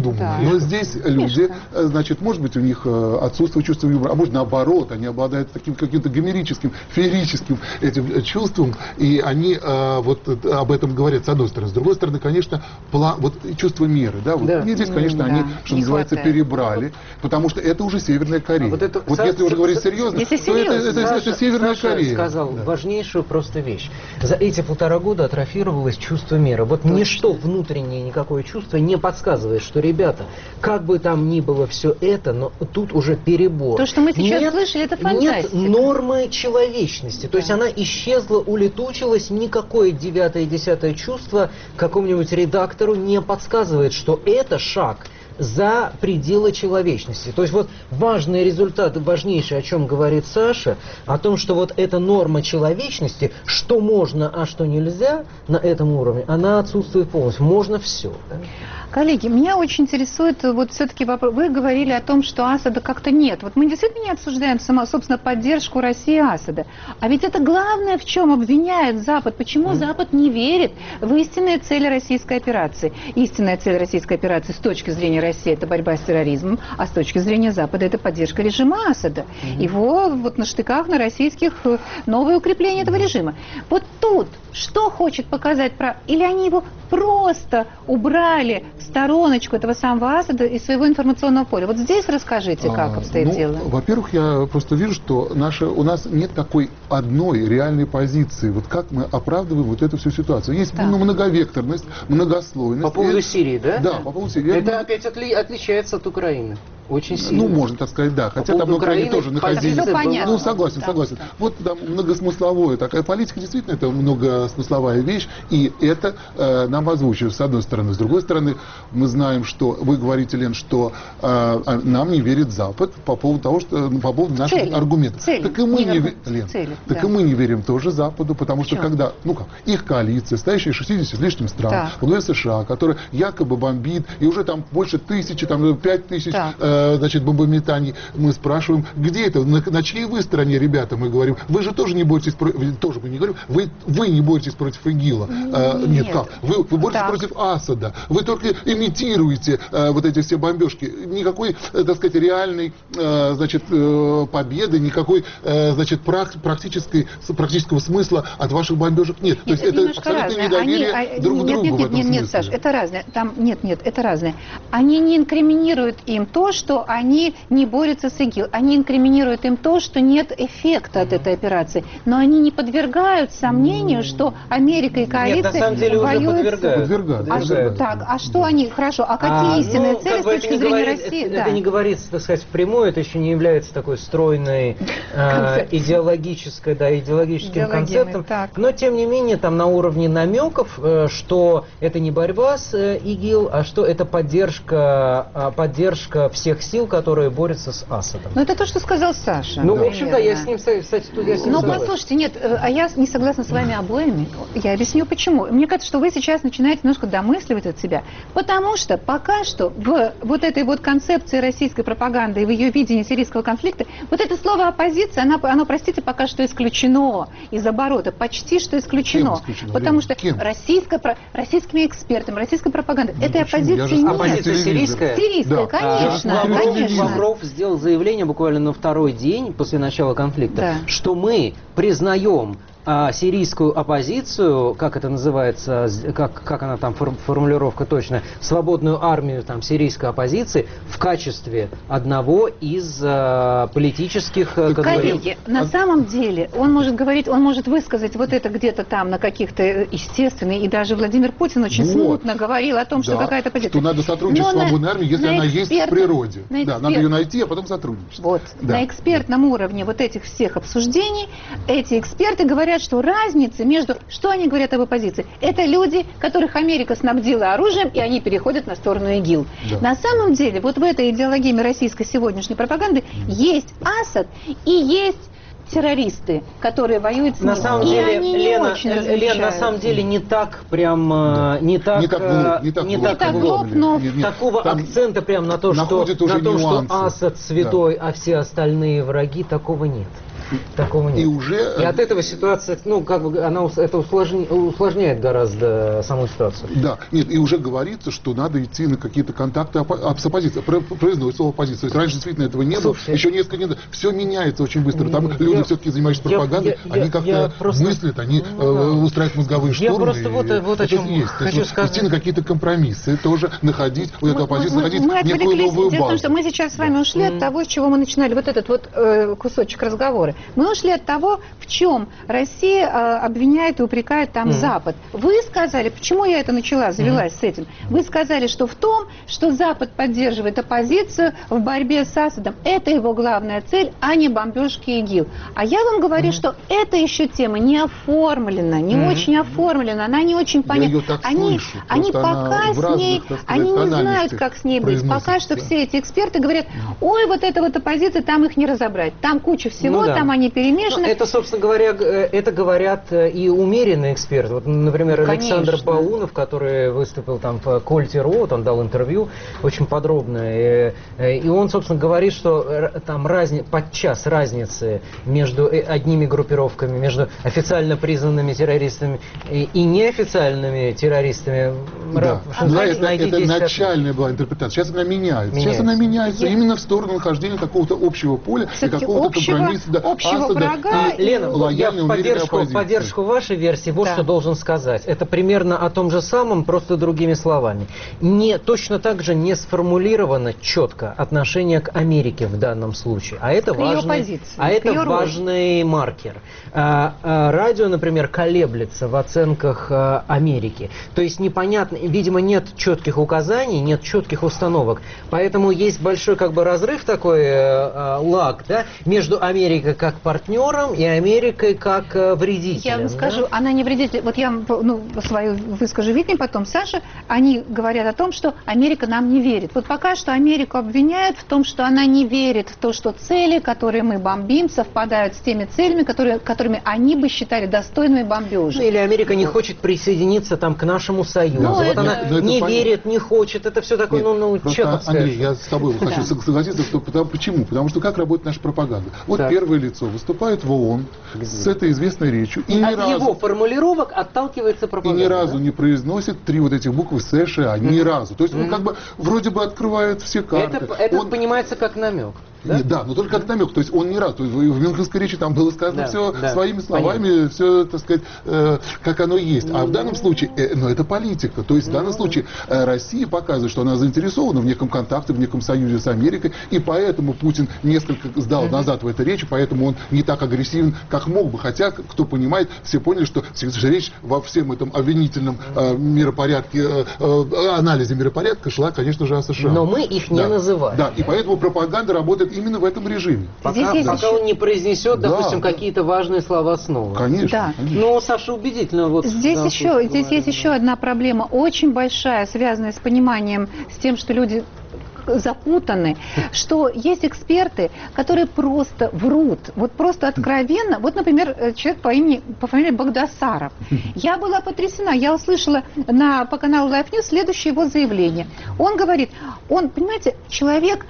придумано. Да. Но здесь люди, значит, может быть, у них отсутствует чувство юмора, а может, наоборот, они обладают таким каким-то гомерическим, феерическим этим чувством, и они вот об этом говорят, с одной стороны. С другой стороны, конечно, вот чувство меры, да, вот, и здесь, конечно, они, что называется, перебрали, потому что это уже Северная Корея. Вот если уже говорить серьезно, то это Северная Корея. Сказал важнейшую просто вещь. За эти 1,5 года атрофировалось чувство меры. Вот ничто внутреннее, никакое чувство не подсказывает, что, ребята, как бы там ни было все это, но тут уже перебор. То, что мы сейчас слышали, это фантастика. Нет нормы человечности. То есть она исчезла, улетучилась, никакое 9-е и 10-е чувство какому-нибудь редактору не подсказывает, что это шаг за пределы человечности. То есть вот важные результаты, важнейшее, о чем говорит Саша, о том, что вот эта норма человечности, что можно, а что нельзя на этом уровне, она отсутствует полностью. Можно все. Да? Коллеги, меня очень интересует вот все-таки вопрос. Вы говорили о том, что Асада как-то нет. Вот мы действительно не обсуждаем, собственно, поддержку России Асада. А ведь это главное, в чем обвиняет Запад. Почему Запад не верит в истинные цели российской операции? Истинная цель российской операции с точки зрения России – это борьба с терроризмом, а с точки зрения Запада – это поддержка режима Асада. Его вот на штыках, на российских новое укрепление этого режима. Вот тут что хочет показать? Или они его просто убрали в стороночку этого самого Асада из своего информационного поля? Вот здесь расскажите, как обстоит дело. Во-первых, я просто вижу, что у нас нет такой одной реальной позиции. Вот как мы оправдываем вот эту всю ситуацию. Есть многовекторность, многослойность. По поводу Сирии, да? Да, по поводу Сирии. Это опять отличается от Украины. Очень сильно. Ну, можно так сказать, да. Хотя там на Украине тоже находились. Ну, согласен. Вот там многосмысловая такая политика, действительно, это многосмысловая вещь, и это нам озвучивают с одной стороны. С другой стороны, мы знаем, что вы говорите, Лен, что нам не верит Запад по поводу того, что по поводу наших аргументов. Так и мы не верим тоже Западу, потому что когда, их коалиция, стоящая 60 с лишним стран, во главе США, которая якобы бомбит, и уже там больше 1000, там 5000 значит, бомбометаний, мы спрашиваем, где это, на чьей вы стороне, ребята, мы говорим, вы же тоже не боретесь против, тоже мы не говорим, вы не боретесь против ИГИЛа. Нет, как? Вы боретесь против Асада. Вы только имитируете вот эти все бомбежки. Никакой, так сказать, реальной, значит, победы, никакой, значит, практического смысла от ваших бомбежек нет. То есть это абсолютно недоверие друг к другу в этом смысле. Нет, Саш, это разное. Нет, это разное. Они не инкриминируют им то, что они не борются с ИГИЛ. Они инкриминируют им то, что нет эффекта от этой операции. Но они не подвергают сомнению, что Америка и коалиция на самом деле воюют. Подвергают. А что они? Хорошо. А какие истинные цели с точки зрения России? Это не говорится, так сказать, впрямую. Это еще не является такой стройной идеологическим концептом. Но, тем не менее, там на уровне намеков, что это не борьба с ИГИЛ, а что это поддержка всех сил, которые борются с Асадом. Ну, это то, что сказал Саша. Ну, в общем-то, я с ним, кстати, Ну, послушайте, нет, а я не согласна с вами обоими. Я объясню, почему. Мне кажется, что вы сейчас начинаете немножко домысливать от себя. Потому что пока что в вот этой вот концепции российской пропаганды и в ее видении сирийского конфликта, вот это слово оппозиция, оно, простите, пока что исключено из оборота. Почти что исключено. Потому что российскими экспертами, российской пропагандой этой оппозиции нет. Оппозиция сирийская? Сирийская, конечно. Лавров сделал заявление буквально на второй день после начала конфликта, что мы признаем сирийскую оппозицию, как это называется, как она там формулировка точно, свободную армию там сирийской оппозиции в качестве одного из политических. Коллеги, на самом деле он может говорить, он может высказать вот это где-то там на каких-то естественных, и даже Владимир Путин очень смутно говорил о том, что какая-то позиция. Что надо сотрудничать с свободной армией, если она есть в природе. Да, надо ее найти, а потом сотрудничать. Вот. На экспертном уровне вот этих всех обсуждений эти эксперты говорят, что разница между... Что они говорят об оппозиции? Это люди, которых Америка снабдила оружием, и они переходят на сторону ИГИЛ. Да. На самом деле, вот в этой идеологии российской сегодняшней пропаганды есть Асад и есть террористы, которые воюют с ним. На самом деле, Лена, на самом деле не так прям, не так глубоко, но такого акцента прям на то, что Асад святой, а все остальные враги, такого нет. Такого нет. И от этого ситуация, ну, как бы, это усложняет гораздо саму ситуацию. Да, нет, и уже говорится, что надо идти на какие-то контакты с оппозицией. Произносит слово оппозиция. То есть раньше действительно этого не было, еще несколько лет. Все меняется очень быстро. Там люди все-таки занимаются пропагандой, они как-то мыслят, они устраивают мозговые штурмы. Я просто вот о чем хочу сказать. Идти на какие-то компромиссы, тоже находить вот эту оппозицию, находить некую новую базу. Дело в том, что мы сейчас с вами ушли от того, с чего мы начинали вот этот вот кусочек разговора. Мы ушли от того, в чем Россия обвиняет и упрекает там Запад. Вы сказали, почему я это начала, завелась с этим. Вы сказали, что в том, что Запад поддерживает оппозицию в борьбе с Асадом. Это его главная цель, а не бомбежки ИГИЛ. А я вам говорю, что эта еще тема не оформлена, не очень оформлена, она не очень понятна. Они пока с ней, они не знают, как с ней быть. Пока что все эти эксперты говорят, ой, вот эта вот оппозиция, там их не разобрать. Там куча всего, там они перемешаны. Это, собственно говоря, это говорят и умеренные эксперты. Вот, например, Александр Баунов, который выступил там в Кольте.ру, он дал интервью очень подробное. И он, собственно, говорит, что там подчас разницы между одними группировками, между официально признанными террористами и неофициальными террористами. Да, это начальная была интерпретация. Сейчас она меняется. Сейчас она меняется именно в сторону нахождения какого-то общего поля и какого-то компромисса. Общего врага. Лена, я в поддержку вашей версии вот что должен сказать. Это примерно о том же самом, просто другими словами. Точно так же не сформулировано четко отношение к Америке в данном случае. А это важный маркер. Радио, например, колеблется в оценках Америки. То есть непонятно, видимо, нет четких указаний, нет четких установок. Поэтому есть большой как бы разрыв такой, лаг, да, между Америкой как партнером и Америкой как вредителем. Я вам скажу, она не вредитель. Вот я свою выскажу виднее потом. Саша, они говорят о том, что Америка нам не верит. Вот пока что Америку обвиняют в том, что она не верит в то, что цели, которые мы бомбим, совпадают с теми целями, которыми они бы считали достойными бомбежек. Или Америка не хочет присоединиться там к нашему союзу. Вот она не верит, не хочет. Это все такое, чеховское. Андрей, я с тобой хочу согласиться, что почему? Потому что как работает наша пропаганда? Вот первое лицо выступает в ООН с этой известной речью. И от его формулировок отталкивается пропаганда. И ни разу не произносит 3 вот этих буквы США. Ни разу. То есть он как бы вроде бы открывает все карты. Это понимается как намек. Да, но только как намек. То есть он не раз. То есть в Мюнхенской речи там было сказано все своими словами, все, так сказать, как оно есть. А в данном случае, это политика. То есть в данном случае Россия показывает, что она заинтересована в неком контакте, в неком союзе с Америкой, и поэтому Путин несколько сдал назад в этой речи, поэтому он не так агрессивен, как мог бы. Хотя, кто понимает, все поняли, что речь во всем этом обвинительном миропорядке, анализе миропорядка шла, конечно же, о США. Но мы их не называем. Да, и поэтому пропаганда работает именно в этом режиме. Пока он не произнесет, допустим, какие-то важные слова снова. Конечно. Но Саша убедительно. Вот здесь есть еще одна проблема, очень большая, связанная с пониманием, с тем, что люди запутаны, что есть эксперты, которые просто врут, вот просто откровенно. Вот, например, человек по фамилии Багдасаров. Я была потрясена, я услышала по каналу Life News следующее его заявление. Он говорит, понимаете, человек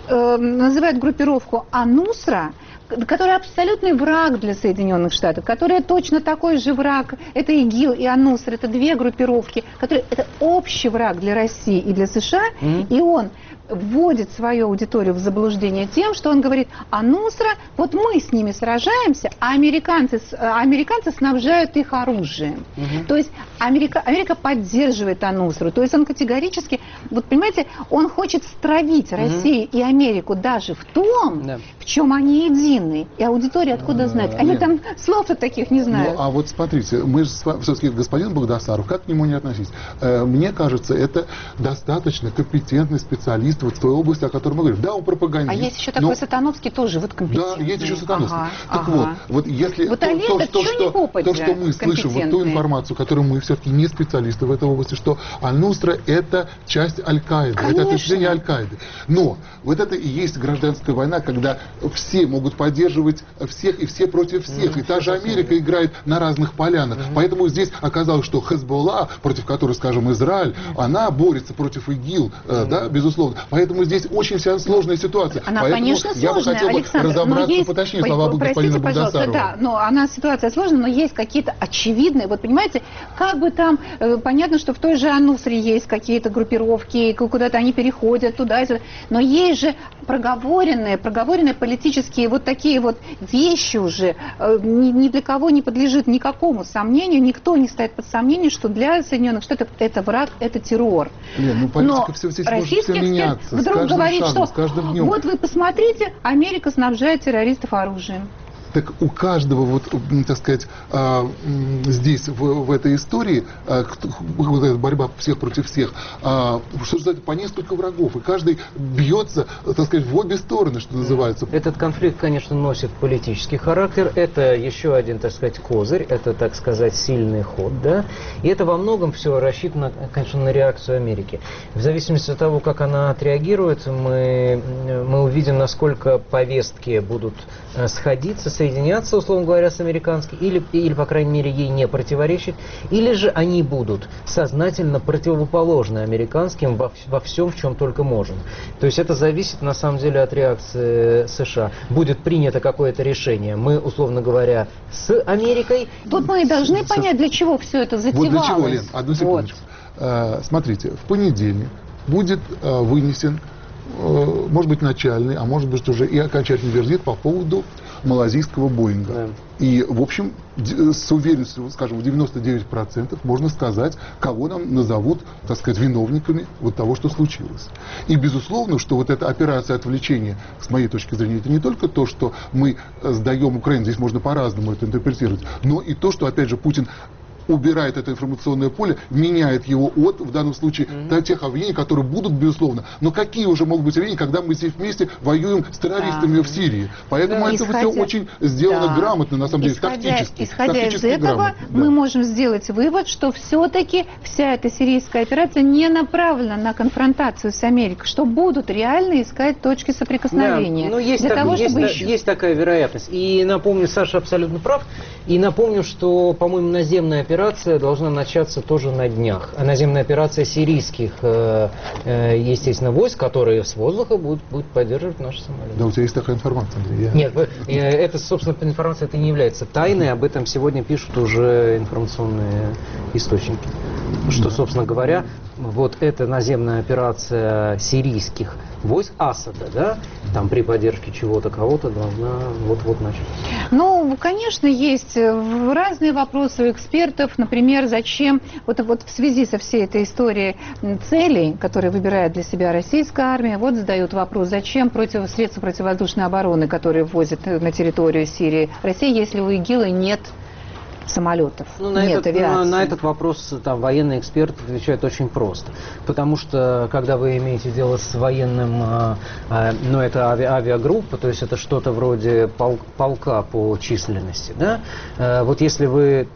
называет группировку Анусра, которая абсолютный враг для Соединенных Штатов, которая точно такой же враг, это ИГИЛ и Анусра, это 2 группировки, это общий враг для России и для США, и он вводит свою аудиторию в заблуждение тем, что он говорит, Анусра, вот мы с ними сражаемся, а американцы снабжают их оружием. То есть Америка поддерживает Анусру. То есть он категорически, вот понимаете, он хочет стравить Россию и Америку даже в том, в чем они едины. И аудитория откуда знает? Они там слов-то таких не знают. А вот смотрите, мы же все-таки господин Багдасаров, как к нему не относиться? Мне кажется, это достаточно компетентный специалист вот в той области, о которой мы говорим. Да, он пропагандист. А есть еще такой Сатановский тоже, вот компетентный. Да, есть еще Сатановский. Так вот если то, что мы слышим, вот ту информацию, которую мы все-таки не специалисты в этой области, что Аль-Нусра это часть Аль-Каиды, это ответвление Аль-Каиды. Но вот это и есть гражданская война, когда все могут поддерживать всех и все против всех. И та же Америка играет на разных полянах. Поэтому здесь оказалось, что Хезболла, против которой, скажем, Израиль, она борется против ИГИЛ, да, безусловно. Поэтому здесь очень вся сложная ситуация. Она, поэтому конечно, я бы сложная, хотел Александр, разобраться есть, поточнее слова господина Багдасарова. Да, но она ситуация сложная, но есть какие-то очевидные, вот понимаете, как бы там, понятно, что в той же Ан-Нусре есть какие-то группировки, куда-то они переходят туда, но есть же проговоренные политические вот такие вот вещи уже, ни для кого не подлежит никакому сомнению, никто не ставит под сомнение, что для Соединенных Штатов это враг, это террор. Лен, ну политика все может все меняться, вдруг говорит, шагом, что с каждым днем. вот вы посмотрите, Америка снабжает террористов оружием. Так у каждого, вот, так сказать, здесь, в этой истории, вот эта борьба всех против всех, что же по несколько врагов, и каждый бьется, так сказать, в обе стороны, что называется. Этот конфликт, конечно, носит политический характер, это еще один, так сказать, козырь, это, так сказать, сильный ход, да, и это во многом все рассчитано, конечно, на реакцию Америки. В зависимости от того, как она отреагирует, мы увидим, насколько повестки будут сходиться, соединяться, условно говоря, с американской, или, по крайней мере, ей не противоречить, или же они будут сознательно противоположны американским во всем, в чем только можно. То есть это зависит, на самом деле, от реакции США. Будет принято какое-то решение, мы, условно говоря, с Америкой... Тут мы и должны понять, для чего все это затевалось. Вот для чего, Лен, одну секундочку. Вот. Смотрите, в понедельник будет вынесен, может быть, начальный, а может быть, уже и окончательный вердикт по поводу малазийского Боинга. Да. И, в общем, с уверенностью, скажем, в 99% можно сказать, кого нам назовут, так сказать, виновниками вот того, что случилось. И, безусловно, что вот эта операция отвлечения, с моей точки зрения, это не только то, что мы сдаем Украину, здесь можно по-разному это интерпретировать, но и то, что, опять же, Путин убирает это информационное поле, меняет его от, в данном случае, тех обвинений, которые будут, безусловно. Но какие уже могут быть обвинения, когда мы все вместе воюем с террористами в Сирии? Поэтому это все очень сделано грамотно, на самом деле, тактически. Исходя из этого, мы можем сделать вывод, что все-таки вся эта сирийская операция не направлена на конфронтацию с Америкой, что будут реально искать точки соприкосновения. Да, но есть такая вероятность. И напомню, Саша абсолютно прав, и напомню, что, по-моему, наземная операция должна начаться тоже на днях. А наземная операция сирийских, естественно, войск, которые с воздуха будут поддерживать наши самолеты. Да, у тебя есть такая информация, Андрей? Нет, это, собственно, информация это не является тайной, об этом сегодня пишут уже информационные источники. Что, собственно говоря, вот эта наземная операция сирийских войск Асада, да, там при поддержке чего-то, кого-то должна вот-вот начать. Ну, конечно, есть разные вопросы у экспертов. Например, зачем, вот в связи со всей этой историей целей, которые выбирает для себя российская армия, вот задают вопрос, зачем средства противовоздушной обороны, которые ввозят на территорию Сирии России, если у ИГИЛа нет самолетов, нет авиации. На этот вопрос там военный эксперт отвечает очень просто. Потому что, когда вы имеете дело с военным, это авиагруппа, то есть это что-то вроде полка по численности, да? Вот если вы,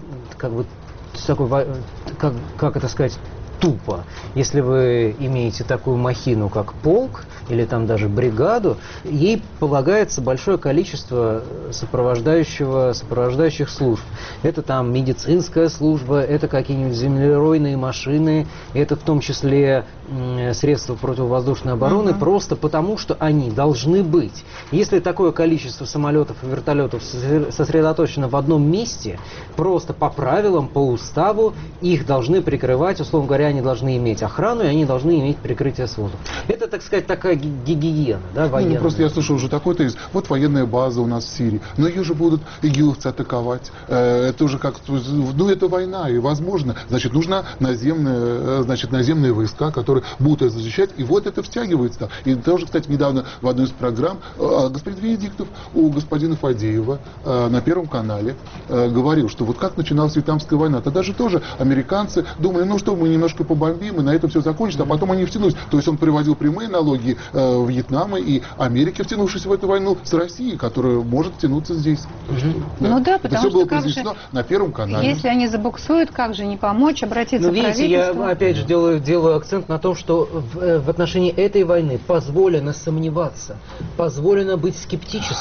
как это сказать, тупо, если вы имеете такую махину, как полк, или там даже бригаду, ей полагается большое количество сопровождающих служб. Это там медицинская служба, это какие-нибудь землеройные машины, это в том числе средства противовоздушной обороны, просто потому, что они должны быть. Если такое количество самолетов и вертолетов сосредоточено в одном месте, просто по правилам, по уставу, их должны прикрывать, условно говоря, они должны иметь охрану, и они должны иметь прикрытие с воздуха. Это, так сказать, такая гигиена, да, военная. Просто я слышал уже такой тезис. Вот военная база у нас в Сирии, но ее же будут игиловцы атаковать. Это уже как, это война, и возможно, значит, нужна наземные войска, которые будут это защищать, и вот это втягивается. И тоже, кстати, недавно в одной из программ господин Венедиктов у господина Фадеева на Первом канале говорил, что вот как начиналась Вьетнамская война, тогда же тоже американцы думали, ну что, мы немножко побомбим, и на этом все закончится, а потом они втянулись. То есть он приводил прямые аналогии Вьетнама и Америки, втянувшись в эту войну с Россией, которая может втянуться здесь. Ну да, потому это все что было произнесено на Первом канале. Если они забуксуют, как же не помочь, обратиться в правительство? Видите, я опять же делаю акцент на том, что в отношении этой войны позволено сомневаться, позволено быть скептическим.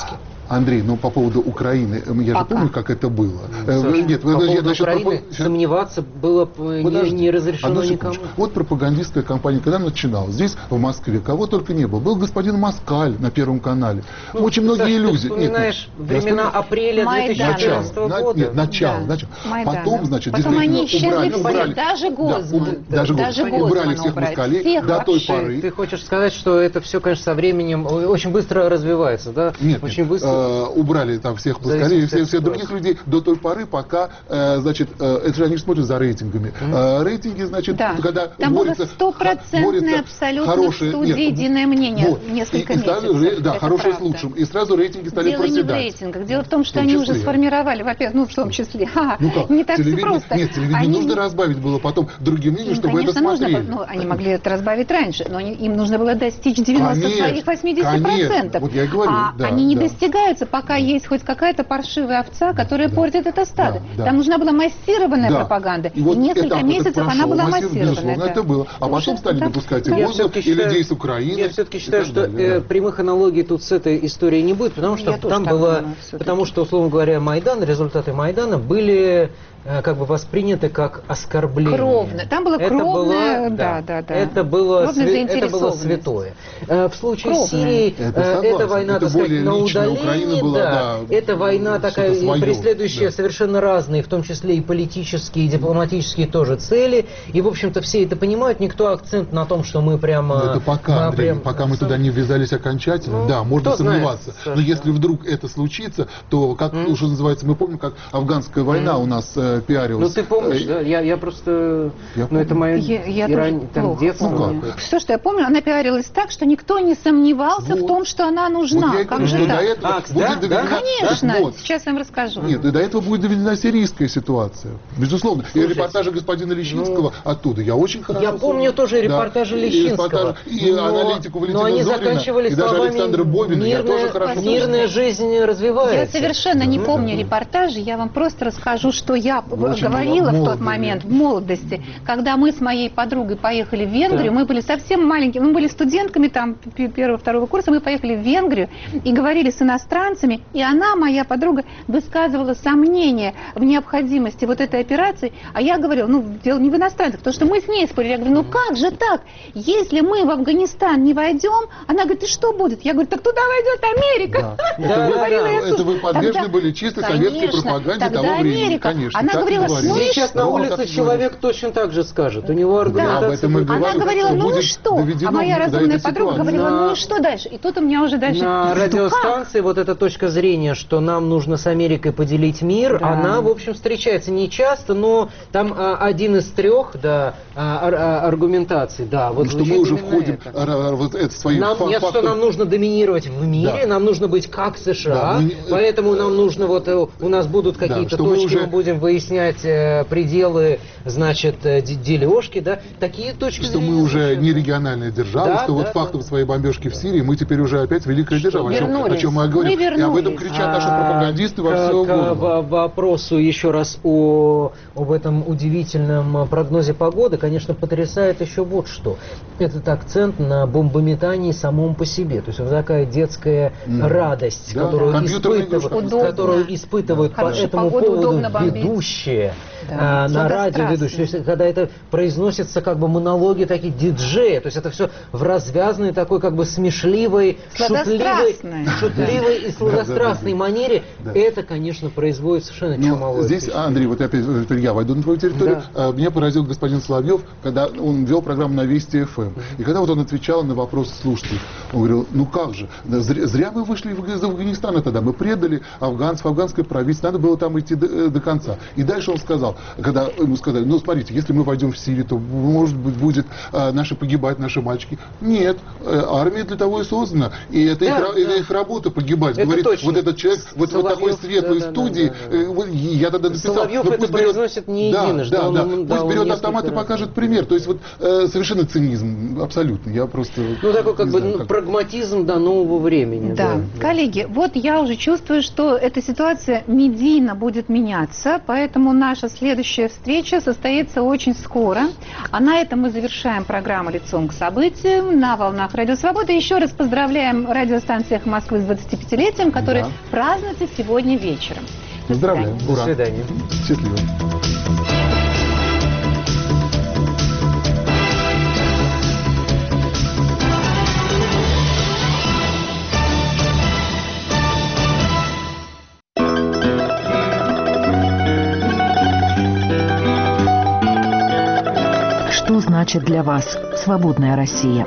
Андрей, ну по поводу Украины, я же помню, как это было. Нет, по поводу Украины сомневаться было не разрешено никому. Вот пропагандистская кампания, когда начиналась, здесь, в Москве, кого только не было. Был господин Москаль на Первом канале. Ну, очень многие иллюзии. Ты вспоминаешь времена апреля 2014 года? Нет, начало. Потом, значит, потом они исчезли убрали, даже Гозман. Убрали всех москалей до той поры. Ты хочешь сказать, что это все, конечно, со временем очень быстро развивается, да? Нет, очень быстро. Убрали там всех москалей и всех других людей до той поры, пока, значит, это же они смотрят за рейтингами. Рейтинги, значит, когда там борется... Там было 100% абсолютно в студии единое мнение несколько месяцев. Да, хорошее с лучшим. И сразу рейтинги стали проседать. Дело не в рейтингах. Дело в том, что они уже сформировали, во-первых, ну, в том числе. Не так все просто. Нет, телевидение нужно разбавить было потом другим мнением, чтобы это смотрели. Ну, они могли это разбавить раньше, но им нужно было достичь 90 своих 80%. Вот я и говорю, они не достигаются, пока есть хоть какая-то паршивая овца, которая портит это стадо. Там нужна была массированная пропаганда. И несколько месяцев она была массированная. Безусловно, это было. А потом стали допускать и воздух, и людей с Украины. Я все-таки считаю, что прямых аналогий тут с этой историей не будет, потому что там было, потому что, условно говоря, Майдан, результаты Майдана были как бы восприняты как оскорбление. Кровно. Там было кровное, это было святое. В случае с Сирией эта война, так сказать, на удаление, это война такая, преследующая совершенно разные, в том числе и политические, и дипломатические тоже цели. И, в общем-то, все это понимают, никто акцент на том, что мы прямо... Это пока, Андрей, пока мы туда не ввязались окончательно, да, можно сомневаться. Но если вдруг это случится, то, как уже называется, мы помним, как афганская война у нас пиарилась. Ну ты помнишь, да? Я просто... это мое детство. Все, что я помню, она пиарилась так, что никто не сомневался в том, что она нужна. Как же так? Конечно, сейчас я вам расскажу. Нет, и до этого будет доведена сирийская ситуация. Безусловно. И репортажи господина Лещинского оттуда. Я очень хорошо Я помню тоже репортажи Лещинского. И аналитику Валентина Зорина, заканчивались и даже Александра Бобина. Я тоже хорошо мирная жизнь развивается. Я совершенно не помню репортажи. Я вам просто расскажу, что я говорила в тот момент, в молодости, когда мы с моей подругой поехали в Венгрию. Мы были совсем маленькими, мы были студентками там первого-второго курса, мы поехали в Венгрию и говорили с иностранцами, и она, моя подруга, высказывала сомнения в необходимости вот этой операции, а я говорила, дело не в иностранцах, потому что мы с ней спорили, я говорю, как же так, если мы в Афганистан не войдем, она говорит, и что будет? Я говорю, так туда войдет Америка. Это вы подвержены были чисто советской пропаганде того времени, конечно. Она говорила, сейчас на улице человек точно так же скажет, у него аргументация. Она говорила, и что? А моя разумная подруга говорила, и что дальше? И тут у меня уже дальше... На радиостанции вот эта точка зрения, что нам нужно с Америкой поделить мир, она, в общем, встречается не часто, но там один из трех аргументаций. Вот что мы уже входим в свои факты. Нет, что нам нужно доминировать в мире, нам нужно быть как США, поэтому нам нужно, у нас будут какие-то точки, мы будем выяснять пределы, значит, дележки, такие точки зрения. Что мы уже не региональная держава, что вот фактом своей бомбежки в Сирии мы теперь уже опять великая держава, о чем мы говорим. И об этом кричат наши пропагандисты во всего года. К вопросу еще раз об этом удивительном прогнозе погоды, конечно, потрясает еще вот что. Этот акцент на бомбометании самом по себе. То есть вот такая детская радость, которую испытывают по этому поводу ведущие. На радио ведущие. То есть, когда это произносится как бы монологи такие диджея, то есть это все в развязанной такой как бы смешливой, шутливой и сладострастной манере, это, конечно, производит совершенно чумовое. Здесь, Андрей, вот опять я войду на твою территорию, меня поразил господин Соловьев, когда он вел программу на Вести ФМ. И когда вот он отвечал на вопросы слушателей, он говорил, как же, зря мы вышли из Афганистана тогда, мы предали афганцев, афганское правительство, надо было там идти до конца. И дальше он сказал, когда ему сказали, смотрите, если мы войдем в Сирию, то, может быть, будет погибать наши мальчики. Нет, армия для того и создана. И это их работа погибать. Это говорит, точно. Вот этот человек, вот такой светлой студии, я тогда написал. Соловьев это произносит не единожды. Пусть берет автомат и покажет пример. То есть вот совершенно цинизм, абсолютно. Я просто... такой как бы прагматизм до нового времени. Да. Коллеги, вот я уже чувствую, что эта ситуация медийно будет меняться, поэтому наша следующая встреча состоится очень скоро. А на этом мы завершаем программу «Лицом к событиям» на волнах Радио Свобода. Еще раз поздравляем радиостанции «Эхо Москвы» с 25-летием. 30-летием, который празднуется сегодня вечером. Поздравляем. До свидания. Счастливо. Что значит для вас свободная Россия?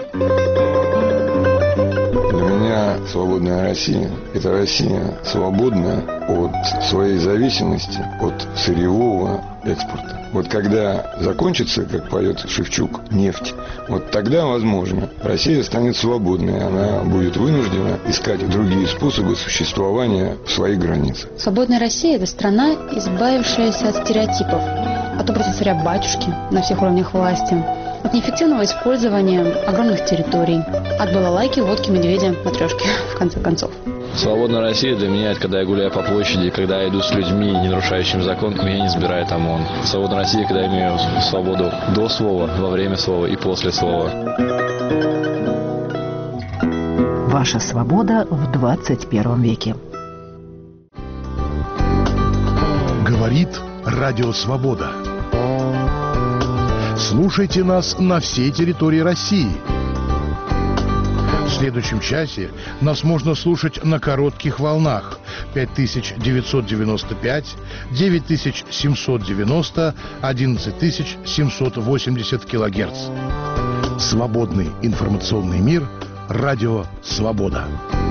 Для меня свободная Россия – это Россия свободная от своей зависимости от сырьевого экспорта. Вот когда закончится, как поет Шевчук, нефть, вот тогда, возможно, Россия станет свободной. Она будет вынуждена искать другие способы существования в своих границах. Свободная Россия – это страна, избавившаяся от стереотипов, от образа царя-батюшки на всех уровнях власти, от неэффективного использования огромных территорий, от балалайки, водки, медведя, матрешки, в конце концов. Свободная Россия для меня – это когда я гуляю по площади, когда я иду с людьми, не нарушающими закон, меня не забирает ОМОН. Свободная Россия, когда я имею свободу до слова, во время слова и после слова. Ваша свобода в 21 веке. Говорит Радио Свобода. Слушайте нас на всей территории России. В следующем часе нас можно слушать на коротких волнах 5995, 9790, 11780 килогерц. Свободный информационный мир. Радио Свобода.